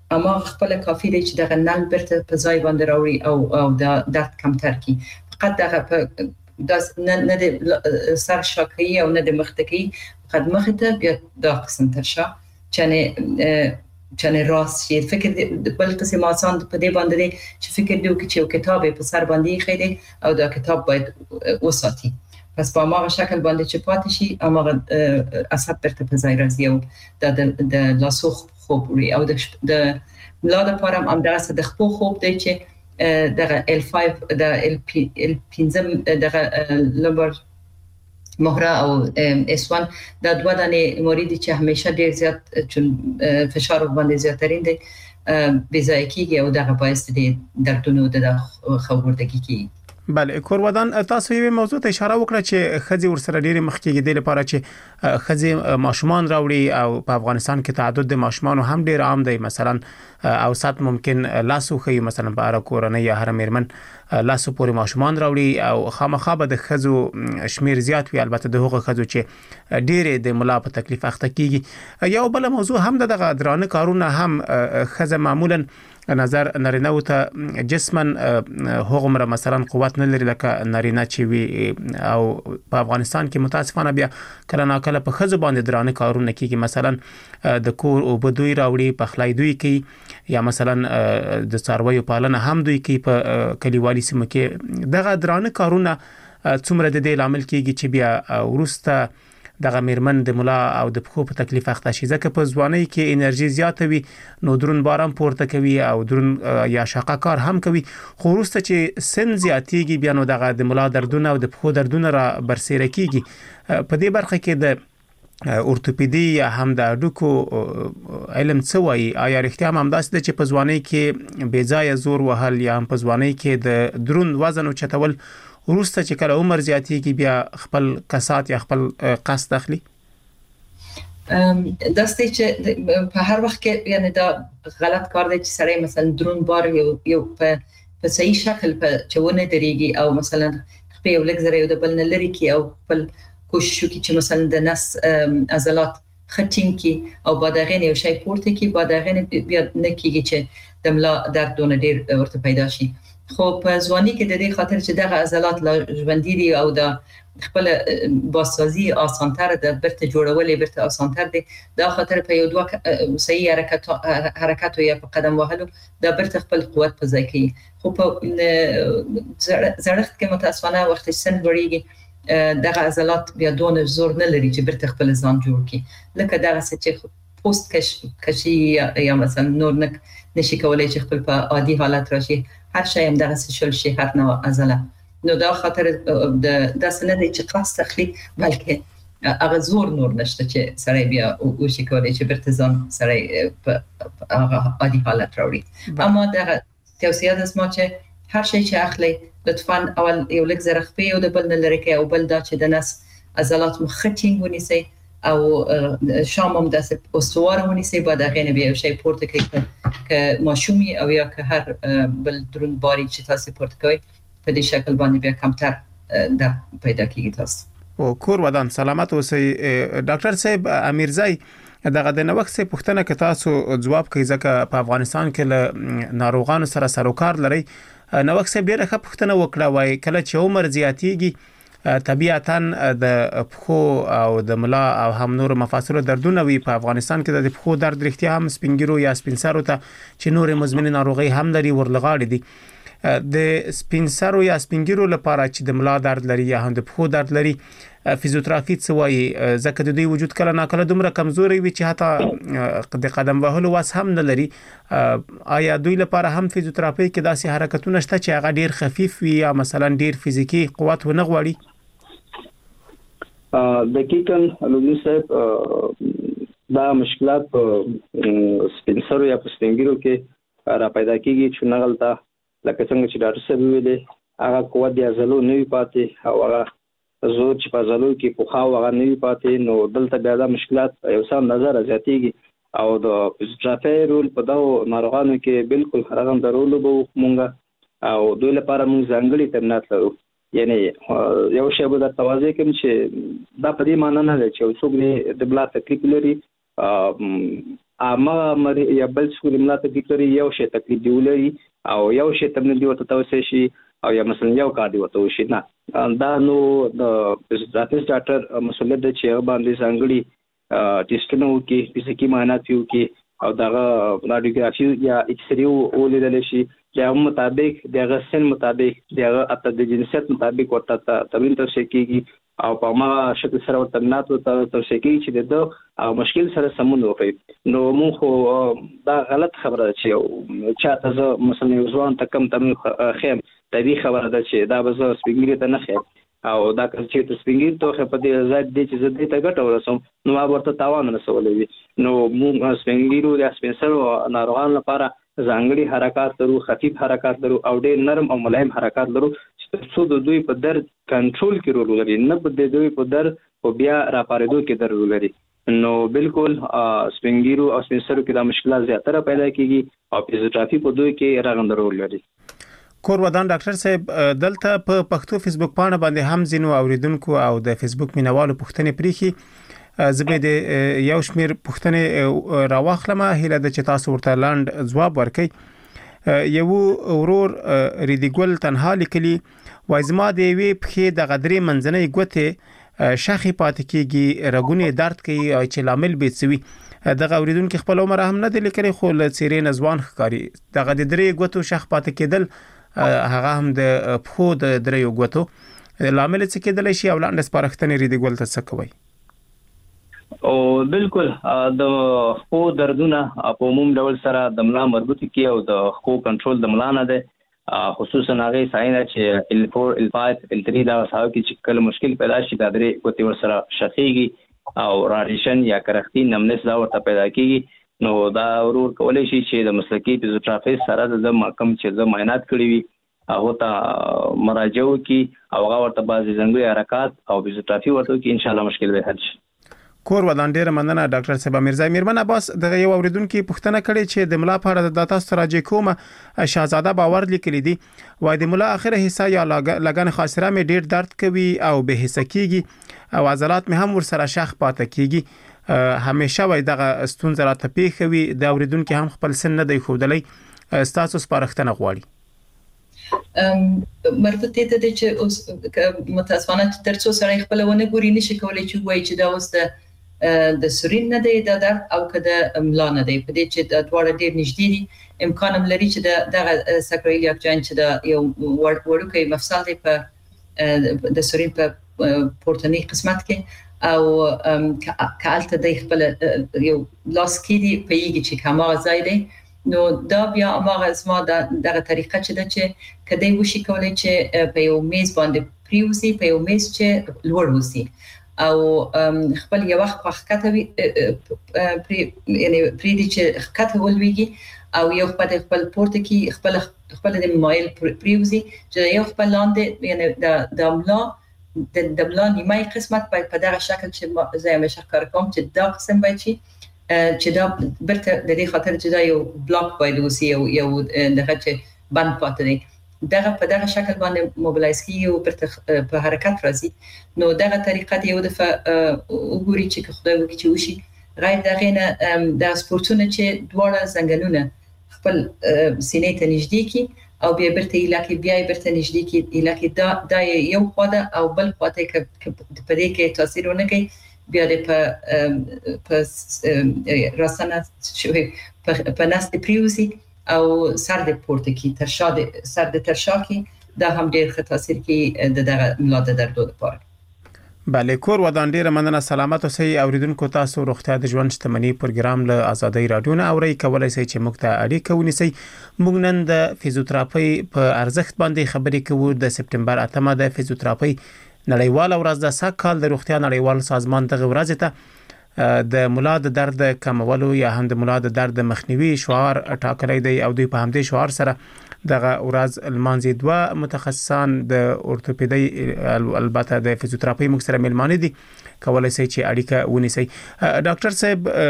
اما خپل کافي دی چې دغه نل برته په ځای باندې راوړي او او د درد کمتر کی فقط دغه د نه د سر شاکي او نه د مختکی فقط مخته بیا دا قسم ترشا چنه چنه راست شي فکر بل قسم آسان په دې باندې چې فکر دیو کې چې کتاب په سر باندې خېده او دا کتاب باید وساتي پس په هغه شکل باندې چې پاتې شي هغه اثر پرته په ځای راځي او د د لاسو خوب وي او د ملا د پاره هم درسه د خپل خوب دی چې دغه ال خمسه د ال پنځه دغه لمبر مهره او اس واحد دا دوه دانې موریدي چې همیشه ډیر زیات چون فشار باندې زیاترین دي بې ځای کیږي او دغه باعث دي دردونو د خوردګي کی بله کورودان تاسو یو موضوع ته اشاره وکړه چې خځې ورسره ډېری مخکې د لپاره چې خځې ماشومان راوړي او په افغانستان کې تعدد د ماشومان هم ډېر عام دی مثلا اوسط ممکن لاسو خي مثلا په اړه کورنۍ یا هر میرمن لاسو پورې ماشومان راوړي او خامخا به د خځو شمیر زیات وي البته د هغو خځو چې ډېر د ملا په تکلیف اخته کیږي یو بل موضوع هم دغه درانه کارونه هم خځه معمولا نظر نارینه او ته جسمن هغه مثلا قوت نه لري لکه نارینه چې وي او په افغانستان کې متاسفانه بیا کله ناکله په خځو باندې درانه کارونه کیږي مثلا د کور او بدوی راوړي په خلای دوی کې یا مثلا د څارویو پالنه هم دوی کې په کلیوالي سیمو کې دغه درانه کارونه څومره د دې لامل کیږي چې بیا ورسته دغه میرمن د ملا او د پخو په تکلیف اخته شي ځکه په ځوانۍ کې انرژي زیاته وي نو درون بارم پورته کوي او درون یا شاقه کار هم کوي خو وروسته چې سن زیاتېږي بیا نو دغه د ملا دردونه او د پخو دردونه را برسېره کیږي په دې برخه کې د اورتوپیدي یا هم د اډوکو علم څه وایي آیا رښتیا هم همداسې ده چې په ځوانۍ کې بې ځایه زور وهل یا هم په ځوانۍ کې د درون وزن او چتول وروسته چې کله عمر زیاتېږي بیا خپل کسات یا خپل قصد اخلي داسته چې په هر وخت کې یعنی دا غلط کار دی چې سړی مثلا درون بار یو یو په په صحیح شکل په چونه دريږي او مثلا په یو لږ زره یو د بل نه لري کې او خپل کوشش وکړي چې مثلا د نس عضلات خټین کې او بادغین یو شی پورته کې بادغین بیا نه کېږي چې د ملا دردونه ډیر ورته پیدا شي خو په ځواني کې د دې خاطر چې دغه عضلات لا ژوندۍ دي او د خپل باسازي آسانتر د برته جوړولې برته آسانتر دي دا خاطر په یو دوه صحیح حرکت حرکت یا په قدم وهلو دا برته خپل قوت په ځای کوي خو په زړښت کې متاسفانه وخت سن وړيږي دغه عضلات بیا دون زور نه لري چې برته خپل ځان جوړ کړي لکه دغه څه چې پوسټ کش کشي یا مثلا نور نک نشي کولای چې خپل په عادي حالت راشي هر شی هم دغه شل شي هر نوع عضله نو دا خاطر د داسې نه دی چې قصد تخلي بلکې هغه زور نور نشته چې سړی بیا او شي کولای چې برته ځان سړی په هغه عادي حالت راوړي اما دغه توصیه ده ما چې هر شی چې اخلي لطفاً اول یو لږ زرخپې او د بل نه لري کې او بل دا چې د نس عضلات مخټینګ ونیسي او شام هم داسې استواره ونیسي بعد هغه بیا شی پورته کوي که ماشومي او یا که هر بل درون باری چې تاسو پورته کوي په دې شکل باندې بیا کمتر د پیدا کیږي تاسو او کور ودان سلامت اوسئ ډاکټر صاحب امیرزای دغه د نوښت څخه پوښتنه که تاسو جواب کوي ځکه په افغانستان کې له ناروغانو سره سروکار لري نوښت څخه ډیره ښه پوښتنه وکړه وای کله چې عمر زیاتېږي طبيعتاً د پخو او د ملا او هم نور مفاصلو دردونه وي په افغانستان کې د پخو درد رښتیا هم سپینګیرو یا سپینسرو ته چې نور مزمن ناروغي هم لري ورلغاړي دي د سپینسرو یا سپینګیرو لپاره چې د ملا درد لري یا هم د پخو درد لري فزیوتراپي څه وایي ځکه د دوی وجود کله ناکله دومره کمزوري وي چې حتی د قدم وهلو واس هم نه لري آیا دوی لپاره هم فزیوتراپي کې داسې حرکتونه شته چې هغه ډیر خفيف وي یا مثلا ډیر فزیکی قوت ونه غواړي دقیقاً لوګي صاحب دا مشکلات سپینسرو یا سپینګیرو کې را پیدا کیږي چې نغلطه لکه څنګه چې ډاکټر صاحب ویلي هغه قوت دی ازلو نه وي پاتې او هغه زور چې په ازلو کې په خاو هغه نه وي پاتې نو دلته بیا د مشکلات یو سم نظر زیاتېږي او د فزیوتراپي رول په دغه ناروغانو کې بالکل هرغم درول به مونږه او دوی لپاره مونږ ځانګړي تمرینات لرو یعنی یو شی به د توازن کوم چې دا په دې معنی نه دی چې څوک د بلا تکلیف لري اما مری یا بل څه کوم لا تکلیف لري یو شی تکلیف دی ولري او یو شی تم نه دی ورته توسه شي او یا مثلا یو کار دی ورته وشي نه دا نو د فزیوتراپیست ډاکټر مسؤلیت دی چې باندې څنګه ټیسټونه وکړي فزیکي معاینات وکړي او دغه رادیوګرافي یا ایکس ری ولیدل شي د مطابق دغه سن مطابق دغه اته د جنسیت مطابق ورته تمرین توسه کیږي او په ما شکل سره ورته تمرینات ورته توسه کیږي چې د او مشکل سره سمون وکړي نو موږ دا غلط خبره ده چې چاته زه مثلا ځوان ته کم تمرین خیم طبيعي خبره ده چې دا به زه سپینګری ته نه خیم او دا چې ته سپینګری ته په دې ځای دې چې زه دې ته ګټه ورسوم نو ما ورته تاوان نه سولوي نو موږ سپینګریرو د سپینسرو ناروغانو لپاره ځانګړي حرکات لرو خفیف حرکات لرو او ډېر نرم او ملایم حرکات لرو چې څو د دوی په درد کنټرول کې رول لري نه په د دوی په درد او بیا راپارېدو کې درد لري نو بالکل سپینګیرو او سپینسرو کې د مشکلات زیاتره پیدا کیږي او فزیوتراپي په دوی کې راغند رول لري کور ودان ډاکټر صاحب دلته په پښتو فیسبوک پاڼه باندې هم زینو اوریدونکو او د فیسبوک مینوالو پوښتنې پریخي زبې د یو شمیر پوښتنې راواخلم هله د چې تاسو ورته لاند جواب ورکړئ یو ورور ریدیګل تنها لیکلی وایزما د وی په د غدري منځنۍ ګوته شاخي پات کیږي رګونه درد کوي او چې لامل بیتسوي دغه اوریدونکو خپل عمر هم نه د لیکلي خو ل سیرین ځوان ښکاری دغه د درې ګوتو شاخ پات کېدل هغه هم د پخو د درې ګوتو لامل څه کېدل شي او لاندې سپارښتنې ریدیګل ته څه کوي او بالکل د خو دردونه په عموم ډول سره د ملا مربوط کی او د خو کنټرول د ملا نه ده خصوصا هغه ساينه چې ال فور ال فایو ال تھری دا وساو کې چې کله مشکل پیدا شي د درې کوتي ور سره شخېږي او راډیشن یا کرختی نمنس دا ورته پیدا کیږي نو دا ورور کولای شي چې د مسلکی فزیوتراپیست سره د محکم چې د معاینات کړی وي هغه ته مراجعه کی او هغه ورته بعضی ځنګړي حرکات او فزیوتراپي ورته کی ان شاء الله مشکل به حل شي کور ودان ډیره مننه ډاکټر صاحب میرزا میرمن عباس دغه یو اوریدونکو پوښتنه کړې چې د ملا په اړه د داتا ستراجی کوم شاهزاده باور لیکلی دی وای د ملا اخره حصہ یا لګن خاصره می ډیر درد کوي او به حصہ کیږي او عضلات می هم ور سره شاخ پاتې کیږي همیشه وای دغه ستونزه راته پیښوي د اوریدونکو هم خپل سن نه دی خودلی ستاسو سپارښتنه غواړي ام مربوط دي ته چې اوس متاسفانه ترڅو سره خپل ونه ګوري نشي کولای چې وای چې دا اوس د د سورین نه دی د درد او کده املا نه دی په دې چې د دواړه ډیر نږدې دي امکان هم لري چې د دغه ساکرایلیاک جاینټ چې د یو وړوکی مفصل دی په د سورین په پورتنی قسمت کې او کالته د خپل یو لاس کې دی په یږي چې کومه ځای دی نو دا بیا هغه اسما دغه طریقه چې د چې کدی وشي کولای چې په یو میز باندې پریوزي په یو میز چې لوړ وسی او خپل یو وخت پخکته پری یعنی پری دي چې خکته ولويږي او یو خپل خپل پورته کې خپل خپل د مایل پریوزي چې یو خپل لاندې یعنی د د املا د د املا نیمه قسمت په دغه شکل چې زه هم شکر کوم چې دا قسم باید شي چې دا برته د دې خاطر چې دا یو بلاک باید وسی یو یو دغه چې بند پاتې دی دغه په دغه شکل باندې موبلایز کیږي او پرته په حرکت راځي نو دغه طریقه دی یو دفعه وګوري چې خدای وکړي چې وشي غیر دغه نه د سپورتونه چې دواړه څنګهونه خپل سینې ته نږدې کی او بیا برته علاقې بیا برته نږدې کی علاقې دا د یو خواده او بل خواته کې په دې کې تاثیر ونه کوي بیا د په په راسنه شوی په ناس د پریوزي او سر د پورته کی ترشا د سر د ترشا کی دا هم ډیر ښه تاثیر کی د دغه ملا د دردو لپاره بله کور ودان ډیره مننه سلامت اوسئ اوریدونکو تاسو روغتیا د ژوند شتمنۍ پروګرام له آزادۍ رادیو نه اورئ کولای شئ چې موږ ته اړیکه ونیسئ موږ نن د فزیوتراپي په ارزښت باندې خبرې کوو د سپټمبر اتمه د فزیوتراپي نړیواله ورځ د سږ کال د روغتیا نړیوال سازمان دغه ورځ ته د ملا د درد کمولو یا هم د ملا د درد مخنیوي شعار ټاکلی دی او دوی په همدې شعار سره دغه ورځ لمانځي دوه متخصصان د اورتوپیدي البته د فزیوتراپي موږ سره ملمانه دي کولای شي چې اړیکه ونیسي ډاکټر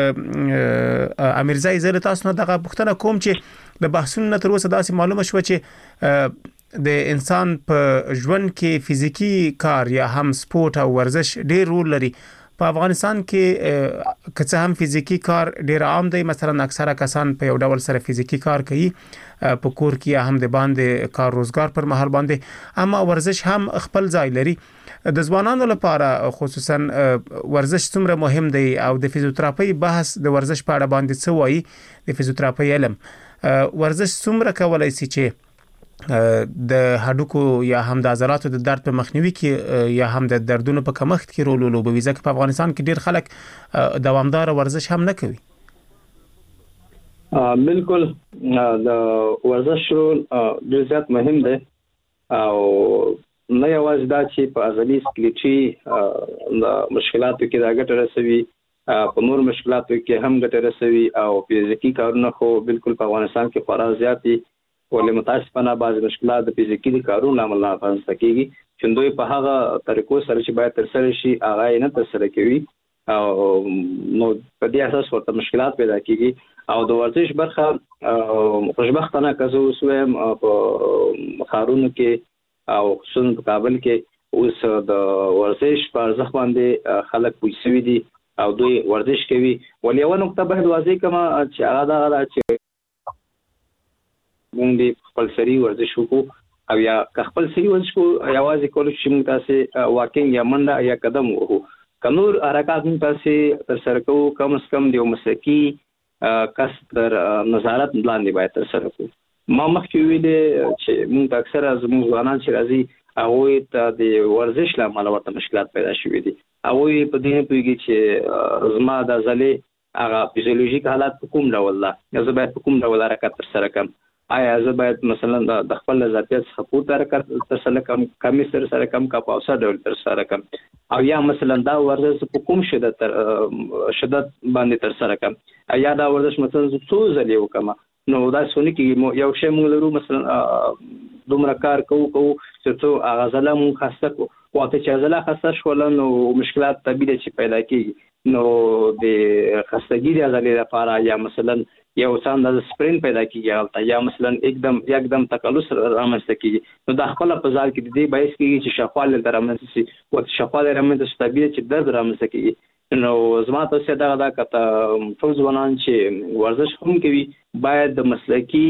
صاحب امیرزای زه تاسو نه دغه پوښتنه کوم چې د بحثونو تر اوسه داسې معلومه شو چې د انسان په ژوند کې فزیکی کار یا هم سپورت او ورزش ډیر رول لري په افغانستان کې که څه هم فزیکی کار ډیر عام دی، مثلا اکثره کسان په یو ډول سره فزیکی کار کوي په کور کې هم د باندې کار روزګار پر مهال باندې، اما ورزش هم خپل ځای لري. د ځوانانو لپاره خصوصا ورزش څومره مهم دی او د فزیوتراپي بحث د ورزش په اړه باندې څه وایي د فزیوتراپي علم؟ ورزش څومره کولای شي چې د هډوکو یا هم د عضلاتو د درد په مخنیوي کې یا هم د دردونو په کمښت کې رول ولوبوي، ځکه په افغانستان کې ډیر خلک دوامدار ورزش هم نه کوي. بالکل د ورزش رول ډیر زیات مهم دی او نه یوازې دا چې په عضلي سکلیټي مشکلاتو کې دا ګټه رسوي، په نور مشکلاتو کې هم ګټه رسوي او فزیکي کارونه خو بالکل په افغانستان کې خورا زیات دي، ولې متاسفانه بعض مشکلات د فزیکي کارونو لامل نه رامنځته کیږي چې دوی په هغه طریقو سره چې باید ترسره شي هغه یې نه ترسره کوي او نو په دې اساس ورته مشکلات پیدا کیږي. او د ورزش برخه خوشبختانه که زه اوس وایم په ښارونو کې او خصوصا په کابل کې اوس د ورزش په ارزښت باندې خلک پوه شوي دي او دوی ورزش کوي. ولې یوه نقطه باید واضح کړم چې هغه دغه ده چې مونږ د خپل سری ورزش وکړو او یا که خپل سری ورزش وکړو یوازې کولی شو مونږ تاسې واکینګ یا منډه یا قدم وهو، که نور حرکات مونږ تاسې ترسره کوو کم از کم د یو مسلکي کس تر نظارت لاندې باید ترسره کوو. ما مخکې ویلې چې مونږ ته اکثره زموږ ځوانان چې راځي هغوی ته د ورزش له امله ورته مشکلات پیدا شوي دي، هغوی په دې نه پوهېږي چې زما د عضلې هغه فزیولوژیک حالات په کوم ډول ده، زه باید په کوم ډول حرکت ترسره کړم، آیا زه باید مثلا د خپل ظرفیت څخه پورته حرکت ترسره کړم، کمیس ترسره کړم که په اوسط ډول ترسره کړم، او یا مثلا دا ورزش په کوم شدت شدت باندې ترسره کړم، یا دا ورزش مثلا څو ځلې وکړم. نو دا څونه کې یو شی موږ لرو مثلا دومره کار کوو کوو چې څو هغه عضله موږ خسته کړو، واته چې عضله خسته شوله نو مشکلات طبیعي دي چې پیدا کېږي. نو د خستګي د عضلې لپاره یا مثلا یو څان د سپرین پیدا کیږي هلته یا مثلا एकदम एकदम تقلص رامنځته کیږي، نو د خپل په ځال کې د دې باعث کیږي چې شفاله در رامنځته شي او شفاله رامنځته شي طبيعي چې درد رامنځته کیږي. نو زما ته څه دا دا کته ټول ځوانان چې ورزش هم کوي باید د مسلکی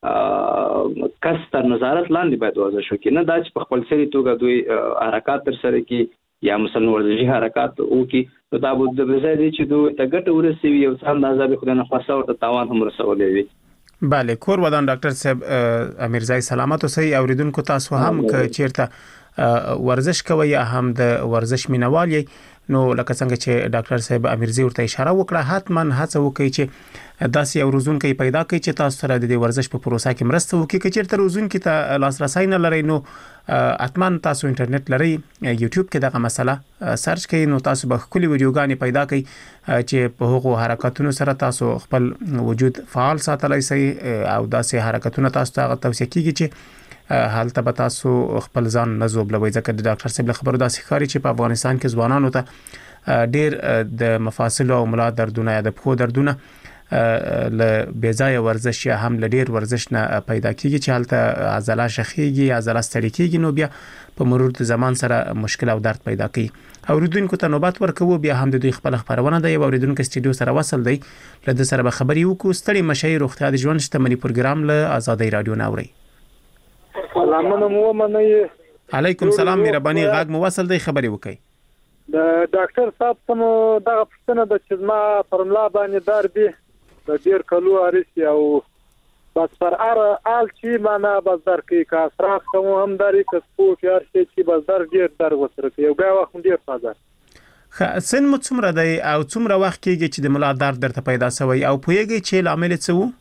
کس تر نظارت لاندې باید ورزش وکړي، نه دا چې په خپل سری توګه دوی حرکات تر سره کوي یا مثلا ورزشي حرکات وکړي، نو دا به د بځای دي چې دوی ته ګټه ورسوي او څه اندازه به خدای نه خواسته ورته تاوان هم رسولی وي. بله، کور ودان ډاکټر صاحب امیرزای سلامت اوسئ. اوریدونکو تاسو هم که چیرته ورزش کوي یا هم د ورزش مینوال یې، نو لکه څنګه چې ډاکټر صاحب امیرزی ورته اشاره وکړه، حتما هڅه وکړئ چې داسې یو روزونکی پیدا کړئ چې تاسو سره د ورزش په پروسه کې مرسته وکړي. که چیرته روزونکي ته لاسرسی نه لرئ نو حتما تاسو انټرنیټ لرئ، یوټیوب کې دغه مسله سرچ کړئ، نو تاسو به ښکلي ویډیوګانې پیدا کړئ چې په هغو حرکتونو سره تاسو خپل وجود فعال ساتلی شئ او داسې حرکتونه تاسو ته هغه توصیه کیږي چې حالت به تاسو خپل ځان نه زوبلوي. ځکه د ډاکټر صاحب خبرو داسې ښکاري چې په افغانستان کې ځوانانو ته ډیر د مفاصلو او ملا دردونه یا د پښو دردونه له بېځایه ورزش یا هم له ډیر ورزش نه پیدا کیږي چې حالت عضله شخیږي، عضله ستړي کیږي، نو بیا په مرور د زمان سره مشکل او درد پیدا کوي. اوریدونکو ته نوبت ورکوو، بیا هم د دوی خپل خبرونه دی. اوریدونکو استودیو سره وصل دی، له د سره به خبري وکړو. ستړي مشي روغتیا د ژوند شتمنۍ پروګرام له آزادۍ رادیو نه اوري. سلامونه مو منئ. علیکم سلام، مهرباني غږ مو وصل دی، خبري وکړئ. د ډاکټر صاحب سمو دغه پښتنه د چې ما پرملا باندې درد دی د ډیر کلو ارسي او بس پر ار آل چې معنا بس در کې کا اثرات کوم هم درې ک سپورت یار چې بس در ډیر در وسره یو غا وخت ډیر فاده. خ سن مو څومره دی او څومره وخت کېږي چې د ملا درد درته پیدا شوی او پوهیږي چې لامل څه وو؟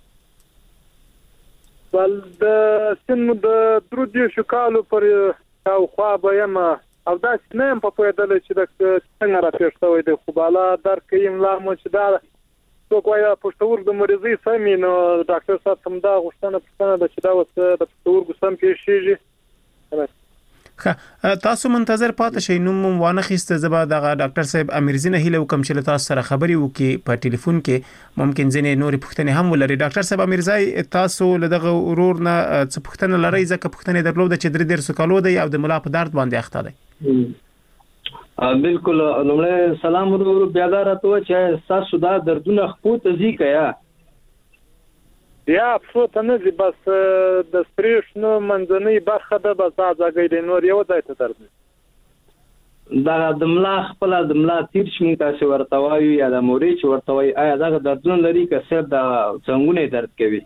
بل د سن د درو دې شکالو پر او خوا به یم او دا نه هم په پوهېدل چې د څنګه راپېښ شوی دی، خو بالا در کوي ملا مو چې دا څوک وایي پښتورګو د مریضۍ سمې، نو ډاکټر صاحب هم دا غوښتنه پوښتنه ده چې دا اوس د پښتورګو سم پېښېږي. ښه، تاسو منتظر پاتې شئ، نوم مو وانخیسته. زه به دغه ډاکټر صاحب امیرزي نه هیله وکړم چې له تاسو سره خبرې وکړي په ټلیفون کې، ممکن ځینې نورې پوښتنې هم ولري. ډاکټر صاحب امیرزی، تاسو له دغه ورور نه څه پوښتنه لرئ؟ ځکه پوښتنې درلوده چې درې دېرشو کالو دی او د ملا په درد باندې اخته دی. بالکل لومړی سلام ورو بیا دا راته چې تاسو دا دردونه خپو ته ځي کیا یا څو ته نه دي بس د سپریشنو منځنۍ برخه ده بس دا ځای دی نور یو ځای ته درد دا د ملا خپل د ملا تیر شمن تاسو ورته وایي یا د موري چې ورته وایي آیا دا دردونه لري که صرف د څنګهونه درد کوي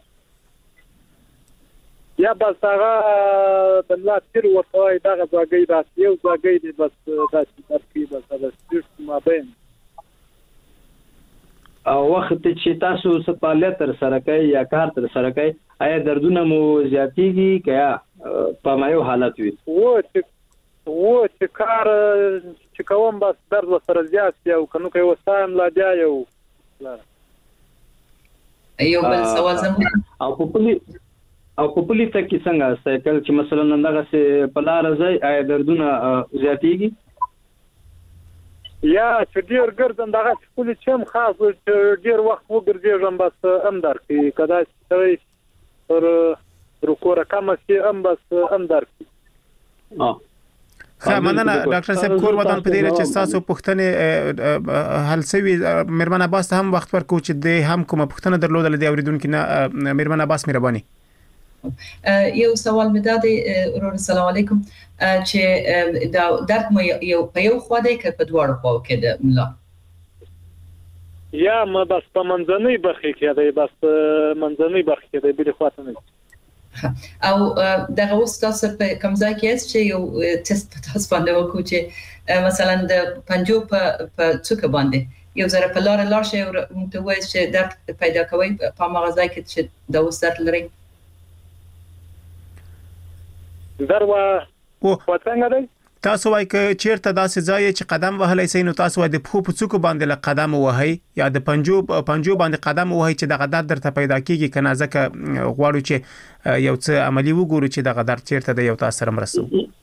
یا بس هغه د ملا تیر ورته وایي دا ځای دا یو ځای دی بس دا چې کوي بس دا سپریشن ما بین او وخت چې تاسو سپاله تر سره کوي یا کار تر سره کوي آیا دردونه مو زیاتېږي که په مایو حالت وي و چې و چې کار چې کوم بس درد سره زیات دی او کنو کوي وسایم لا دی یو یو بل سوال زموږ او په پلی او په پلی ته کې څنګه سایکل چې مثلا نندغه سه پلار ځای آیا دردونه زیاتېږي یا چې ډیر ګرځم دغه خپل چم خاص چې ډیر وخت وګرځم بس ام درکې کدا چې پر رکوع رقم چې ام بس ام درکې اه خا مننه ډاکټر صاحب کور ودان په دې چې تاسو پوښتنه حل سوي مهربان عباس هم وخت ورکو چې د هم کومه پوښتنه درلودل دی اوریدونکو نه مهربان عباس مهرباني یو سوال مې دا دی ورور السلام علیکم چې دا درد مې یو په یو خوا دی که په دواړو خواو کې ده ملا یا ما بس په منځنۍ برخه کې دی بس منځنۍ برخه کې دی بل خواته نه او دغه اوس تاسو په کوم ځای کې چې یو ټیسټ تاسو باندې وکړو چې مثلا د پنجو په په څوک باندې یو ځل په لار لار شي او ته وایي چې درد پیدا کوي په مغزای کې چې د اوس درد لري دروا او څنګه دی تاسو وایي چې چیرته داسې ځای چې قدم وهلای سي نو تاسو وایي د پخو په څوک باندې له قدم وهي یا د پنجو پنجو باندې قدم وهي چې د غدار درته پیدا کیږي کنه ځکه غواړو چې یو څه عملی وګورو چې د غدار چیرته د یو تاسو سره مرسته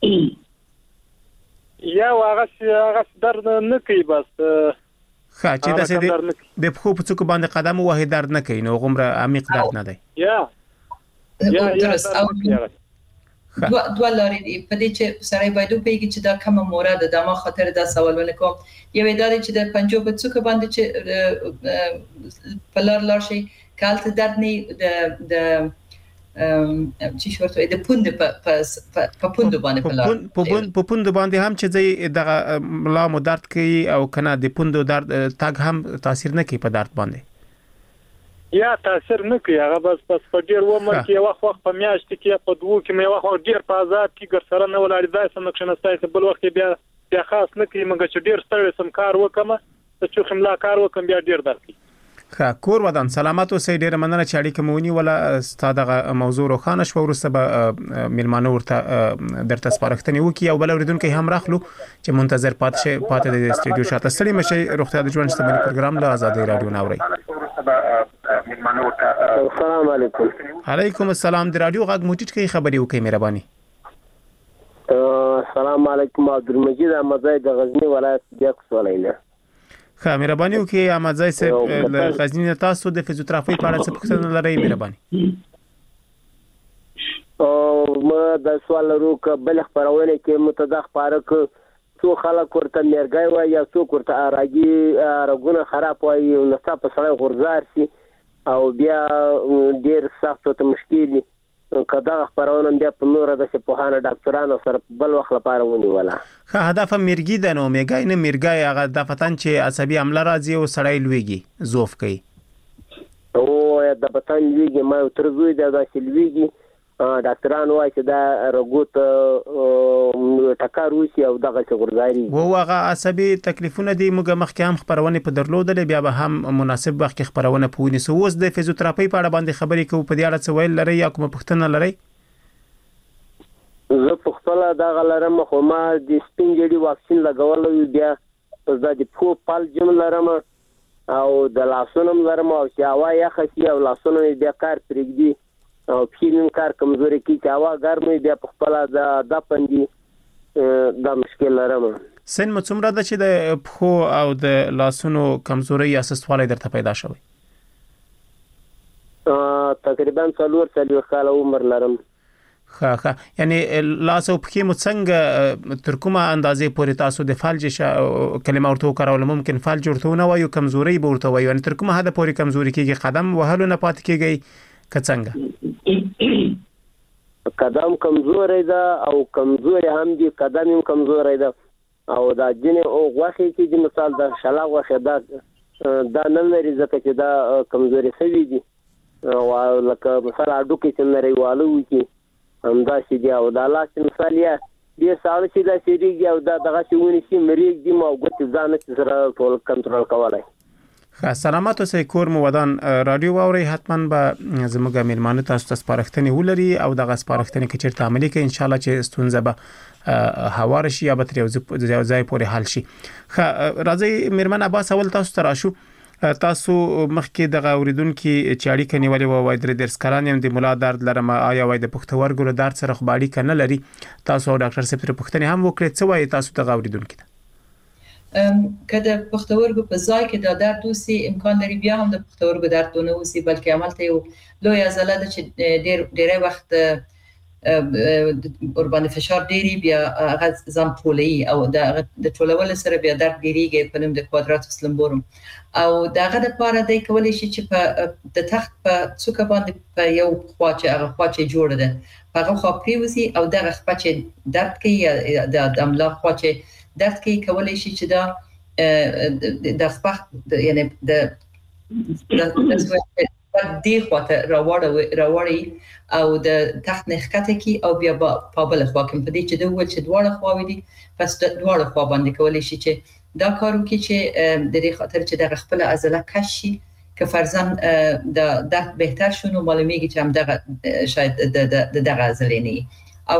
یا هغه هغه درد نه کوي بس خا چې داسې د پخو په څوک باندې قدم وهي درد نه کوي نو غمره عمیق درد نه دی یا یا درست او دوا دوا لاري په دې چې سړی باید وپیږي چې دا کومه مورده د ما خاطر دا سوالونه کوم یو ادارې چې د پنجو په څوک باندې چې په لار لار شي کالته درد نه د د چې شورته د پوند په په پوند باندې په لار په پوند په پوند باندې هم چې د ملا مو درد کوي او کنه د پوند درد تاګ هم تاثیر نه کوي په درد باندې یا تاثیر نه کوي هغه بس بس په ډیر ومر کې وخت وخت په میاشت کې په دوه کې مې وخت ډیر په آزاد کې ګر سره نه ولاړ ځای سم نقشه نستای بل وخت بیا بیا خاص نه کوي مګر چې ډیر ستړی سم کار وکم چې خملا کار وکم بیا ډیر درکې ښه کور ودان سلامات اوسئ ډیره مننه چې اړیکه مونی ولا ستاده موضوع روخانه شو ورسته به میلمانه ورته درته سپارښتنه وکي او بل اوریدونکو هم راخلو چې منتظر پات شي پاتې د استودیو شاته ستړي مشي روغتیا د ژوند شتمنۍ پروګرام له آزادۍ رادیو ناوړي السلام علیکم علیکم السلام د رادیو غږ موټیټ کې خبري وکي مهرباني السلام علیکم عبدالمجید احمدزی د غزنی ولایت دیاک سوالینه خا مهرباني وکي احمدزی صاحب د غزنی تاسو د فزیوتراپي په اړه څه پوښتنه لرئ مهرباني او ما د سوال ورو ک بل خبرونه کې متدخ پارک څو خلک ورته مرګای وای یا څو ورته راګي رګونه خراب وای نو تاسو سره غورځار شي او بیا ډیر سخت ته مشکل کدا خبرونه بیا په نور د شپهانه ډاکټرانو سره بل وخت لپاره ونیولا خا هدف مرګي د نو میګای نه مرګای هغه د فتن چې عصبي عمله راځي او سړی لويږي زوف کوي او د فتن لويږي ما تر زوی د داسلويږي ډاکټرانو وايي چې دا رګوت ټکر وشي او دغه څغورځاري وو هغه عصبي تکلیفونه دي موږ مخکې هم خبرونه په درلودل بیا به هم مناسب وخت کې خبرونه پوینې سو اوس د فزیوتراپي په اړه باندې خبرې کوو په دې اړه څه ویل لري یا کوم پوښتنه لري زه په خپل دغه لرم خو ما د سپینجړي واکسین لګول بیا زه د پو پال جم لرم او د لاسونم لرم او چې هوا یخ شي او لاسونه بیا کار پرېږدي او پینم کار کمزوري کی چې هوا ګرمي بیا په خپل د د پندي دا مشکل لرم سن مڅومره د چې د پخو او د لاسونو کمزوري یا سستوالی درته پیدا شوی ا تقریبا څلور څلور کال عمر لرم ښه ښه یعنی لاس او پښې مو څنګه تر کومه اندازې پورې تاسو د فلج کلمه ورته وکړول ممکن فلج ورته نه وایو کمزوري به ورته وایو یعنی تر کومه حد پورې کمزوري کیږي قدم وهلو نه پات کیږي که څنګه قدم کمزوري ده او کمزوري هم دي قدم هم کمزوري ده او دا جن او غوخي چې مثال د شلا غوخه ده دا نه لري ځکه چې دا کمزوري شوی دي او لکه مثلا اډو کې چې نړیوالو کې همدا شي دی او دا لاس مثال یا دې ساړه چې دا سړي او دا دغه شونی چې مریض دي مو غوښتي ځان چې سره ټول کنټرول کولای. ښه سلامات اوسئ کور مو ودان رادیو واوري حتما به زموږ میلمانه تاسو ته سپارښتنې ولري او دغه سپارښتنې کې چیرته عملي کوي ان شاء الله چې ستونزه به هوار شي یا به تر یو ځای پورې حل شي. ښه راځي میرمن عباس اول تاسو ته راشو تاسو مخکې د اوریدونکو چې اړیکه نیولې و وای درې درس کاران یم د مولا درد لرم آیا وای د پښتورګو له درد سره خو باندې کنه لري تاسو ډاکټر صاحب ته پوښتنه هم وکړه څه وای تاسو د اوریدونکو ام کله پښتورګو په ځای کې د درد دوسی امکان لري بیا هم د پښتورګو درد نه وسی بلکې عملته یو لوی عضله ده چې ډېر ډېر وخت اوربان فشار ډېری بیا هغه ځم پولي او د د ټولول سره بیا درد ډېریږي په نوم د کوادراتوس لمبورم او داغه د پاره د کولای شي چې په د تخت په څوک باندې په یو خواچه هغه خواچه جوړ ده هغه خو پریوزي او دغه خواچه درد کوي د املا خواچه درد کوي کولای شي چې دا د خپل یعنی د د دې خواته راوړی راوړی او د تخت نخکته کی او بیا په بل خوا کې په دې چې د ول چې دواړه خواوې دي پس دواړه خوا باندې کولای شي چې دا کارو کې چې د دې خاطر چې د خپل عضله کشي که فرضاً د د بهتر شونه معلومیږي چې هم دغه شاید د دغه عضله نه او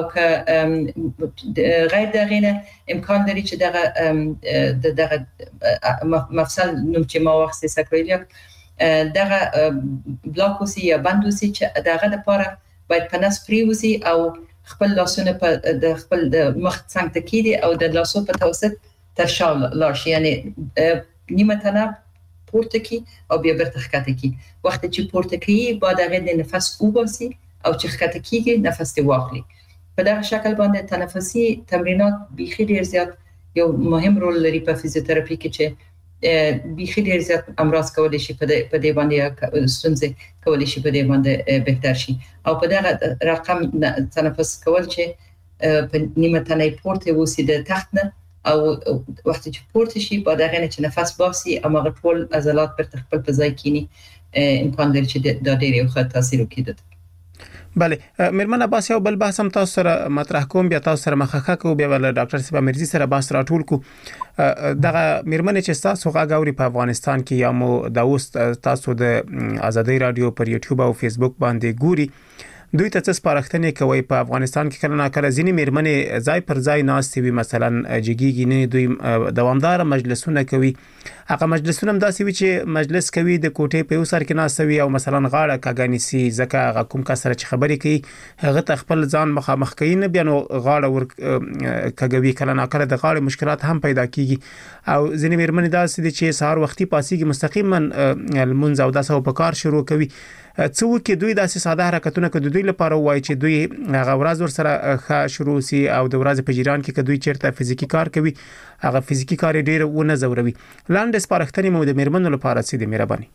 که غیر دغه نه امکان لري چې دغه د دغه مفصل نوم چې ما وخت ساکرویلیاک دغه بلاکوسی یا بندوسی چې دغه لپاره باید پنس پریوزي او خپل لاسونه په د خپل د مخ څنګ ته کیدي او د لاسو په توسط تر شال لارش یعنی نیمه تنه پورته کی او بیا برته خکته کی وخت چې پورته کی با دغه د نفس وباسي او چې خکته کیږي نفس ته واخلي په دغه شکل باندې تنفسي تمرینات بيخي ډیر زیات یو مهم رول لري په فزیوتراپي کې چې بيخي ډیر زیات امراض کولای شي په دې باندې ستونزې کولای شي په دې باندې بهتر شي او په دغه رقم تنفس کول چې په نیمه تنه پورته وسی د تخت نه او وخت چې پورته شي په دغه نه چې نفس باسي اما ټول عضلات پر خپل په ځای کینی امکان لري چې د ډیر یو ښه تاثیر وکړي. بله میرمن عباس یو بل بحث هم تاسو سره مطرح کوم بیا تاسو سره مخه کو بیا ول ډاکټر صاحب مرزي سره بحث راټول کو دغه میرمن چې تاسو غاوري په افغانستان کې یا مو د اوس تاسو د ازادي رادیو پر یوټیوب او فیسبوک باندې ګوري دوی ته څه سپارښتنې کوي په افغانستان کې کله ناکله ځینې میرمنې ځای پر ځای ناستې وي مثلا جګیږي نه دوی دوامدار مجلسونه کوي هغه مجلسونه هم داسې وي چې مجلس کوي د کوټې په یو سر کې ناستوي او مثلا غاړه کاګانیسي ځکه هغه کوم کس سره چې خبرې کوي هغه ته خپل ځان مخامخ کوي نه بیا نو غاړه ور کاګوي کله ناکله د غاړې مشکلات هم پیدا کیږي او ځینې میرمنې داسې دي چې سهار وختي پاسيږي مستقیما المنځ او داسې په کار شروع کوي څو کې دوی داسې ساده حرکتونه کوي دوی لپاره وایي چې دوی هغه ورځ ور سره ښه شروع سي او د ورځې په جریان کې دوی چیرته فزیکی کار کوي هغه فزیکی کار ډیر ونه زوروي لاندې سپارښتنې مو د میرمنو لپاره سي د مهرباني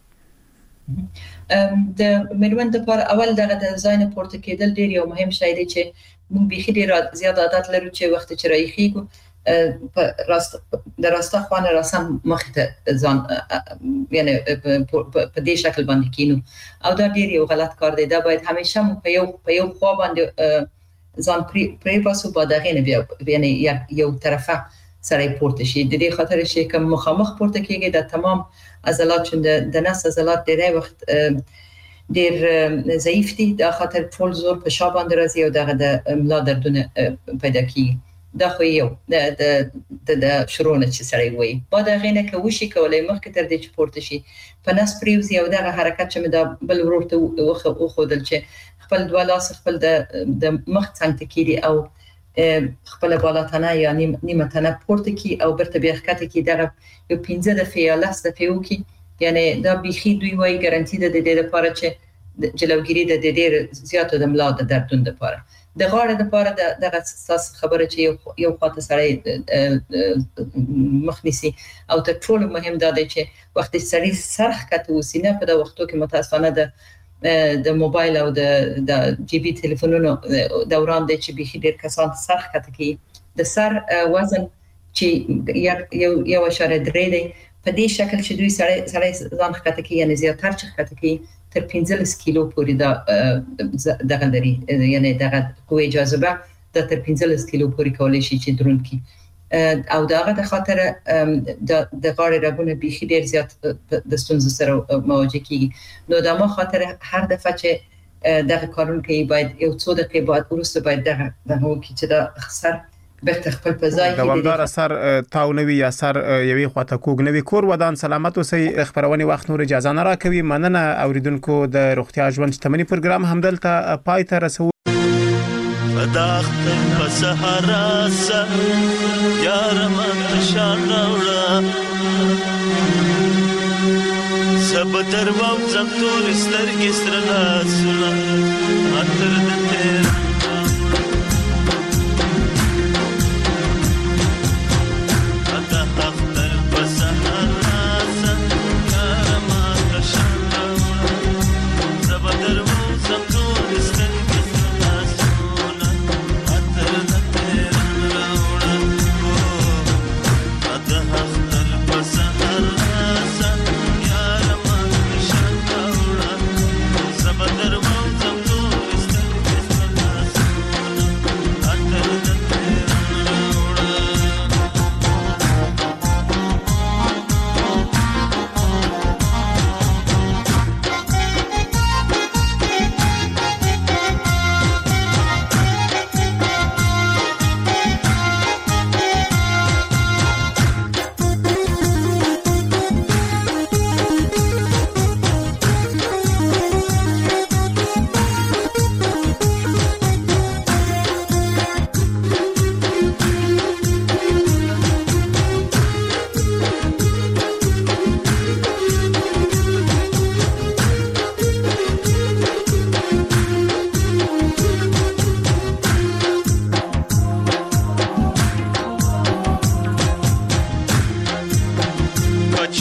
د میرمن لپاره اول دغه د ځای پورته کېدل ډیر یو مهم شی دی چې موږ به ډیر زیات عادت لرو چې وخت چې رايخیږو په راست د راسته خوانه رسم مخته ځان یعنی په دې شکل باندې کینو او دا ډیر یو غلط کار دی دا باید همیشه په یو په یو خوا باندې ځان پری پاسو باندې نه بیا یعنی یو طرفه سره پورته شي د دې خاطر چې کوم مخامخ پورته کېږي د تمام عضلات چې د نس عضلات ډیری وخت ډیر ضعیف دي د خاطر ټول زور په شا باندې راځي او دغه د ملا دردونه پیدا کیږي دا خو یو د د د شروع نه چې سړی وي با دا غینه کوشي کولای مخکې تر دې چې پورته شي په نس پریوزي او دغه حرکت چې دا بل ورته وخه خودل چې خپل دوه لاس خپل د د مخ څنګه کیدي او خپل بالاتنه یا نیمه تنه پورته کی او برته بیاخته کی دغه یو پنځه دفعه یا لس دفعه وکي یعنی دا بيخي دوی وای ګارانټي ده د دې لپاره چې جلوګیری د ډېر زیاتو د ملا د دردون لپاره د غاړې لپاره دغه اساس خبره چې یو یو خاطر سره مخنیسي او تر ټولو مهم دا دی چې وخت سړی سرخ کته وسینه په د وختو کې متاسفانه د د موبایل او د د جی بي ټلیفونونو دوران دی چې به ډېر کسان سرخ کته کې د سر وزن چې یو یو اشاره درې دی په دې شکل چې دوی سړی سړی ځان کته کې یعنی زیاتره چې کته کې تر پنځلس کیلو پورې دا دغه لري یعنی دغه قوه جاذبه د تر پنځلس کیلو پورې کولای شي چې درون کی او داغه د خاطر د د غاړې رګونه به ډېر زیات د ستونزو سره مواجه کیږي نو دا ما خاطر هر دفعه چې دغه کارون کې باید یو څو دقیقې بعد ورسته باید دغه دغه کی چې دا خسر به خپل پزای کې دوامدار اثر تاونوي یا اثر یوي خواته کوګ نوي کور ودان سلامت اوسئ خبرونه وخت نور اجازه نه راکوي مننه اوریدونکو د روغتیا ژوند شتمنۍ پروګرام همدلته پای ته رسو فداخت فسحرا سر یار من شان راوړه سب تر وو زمتور سترګې سترلا سنا اتر دته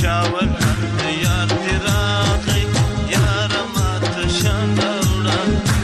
یار تیرا یار مات شان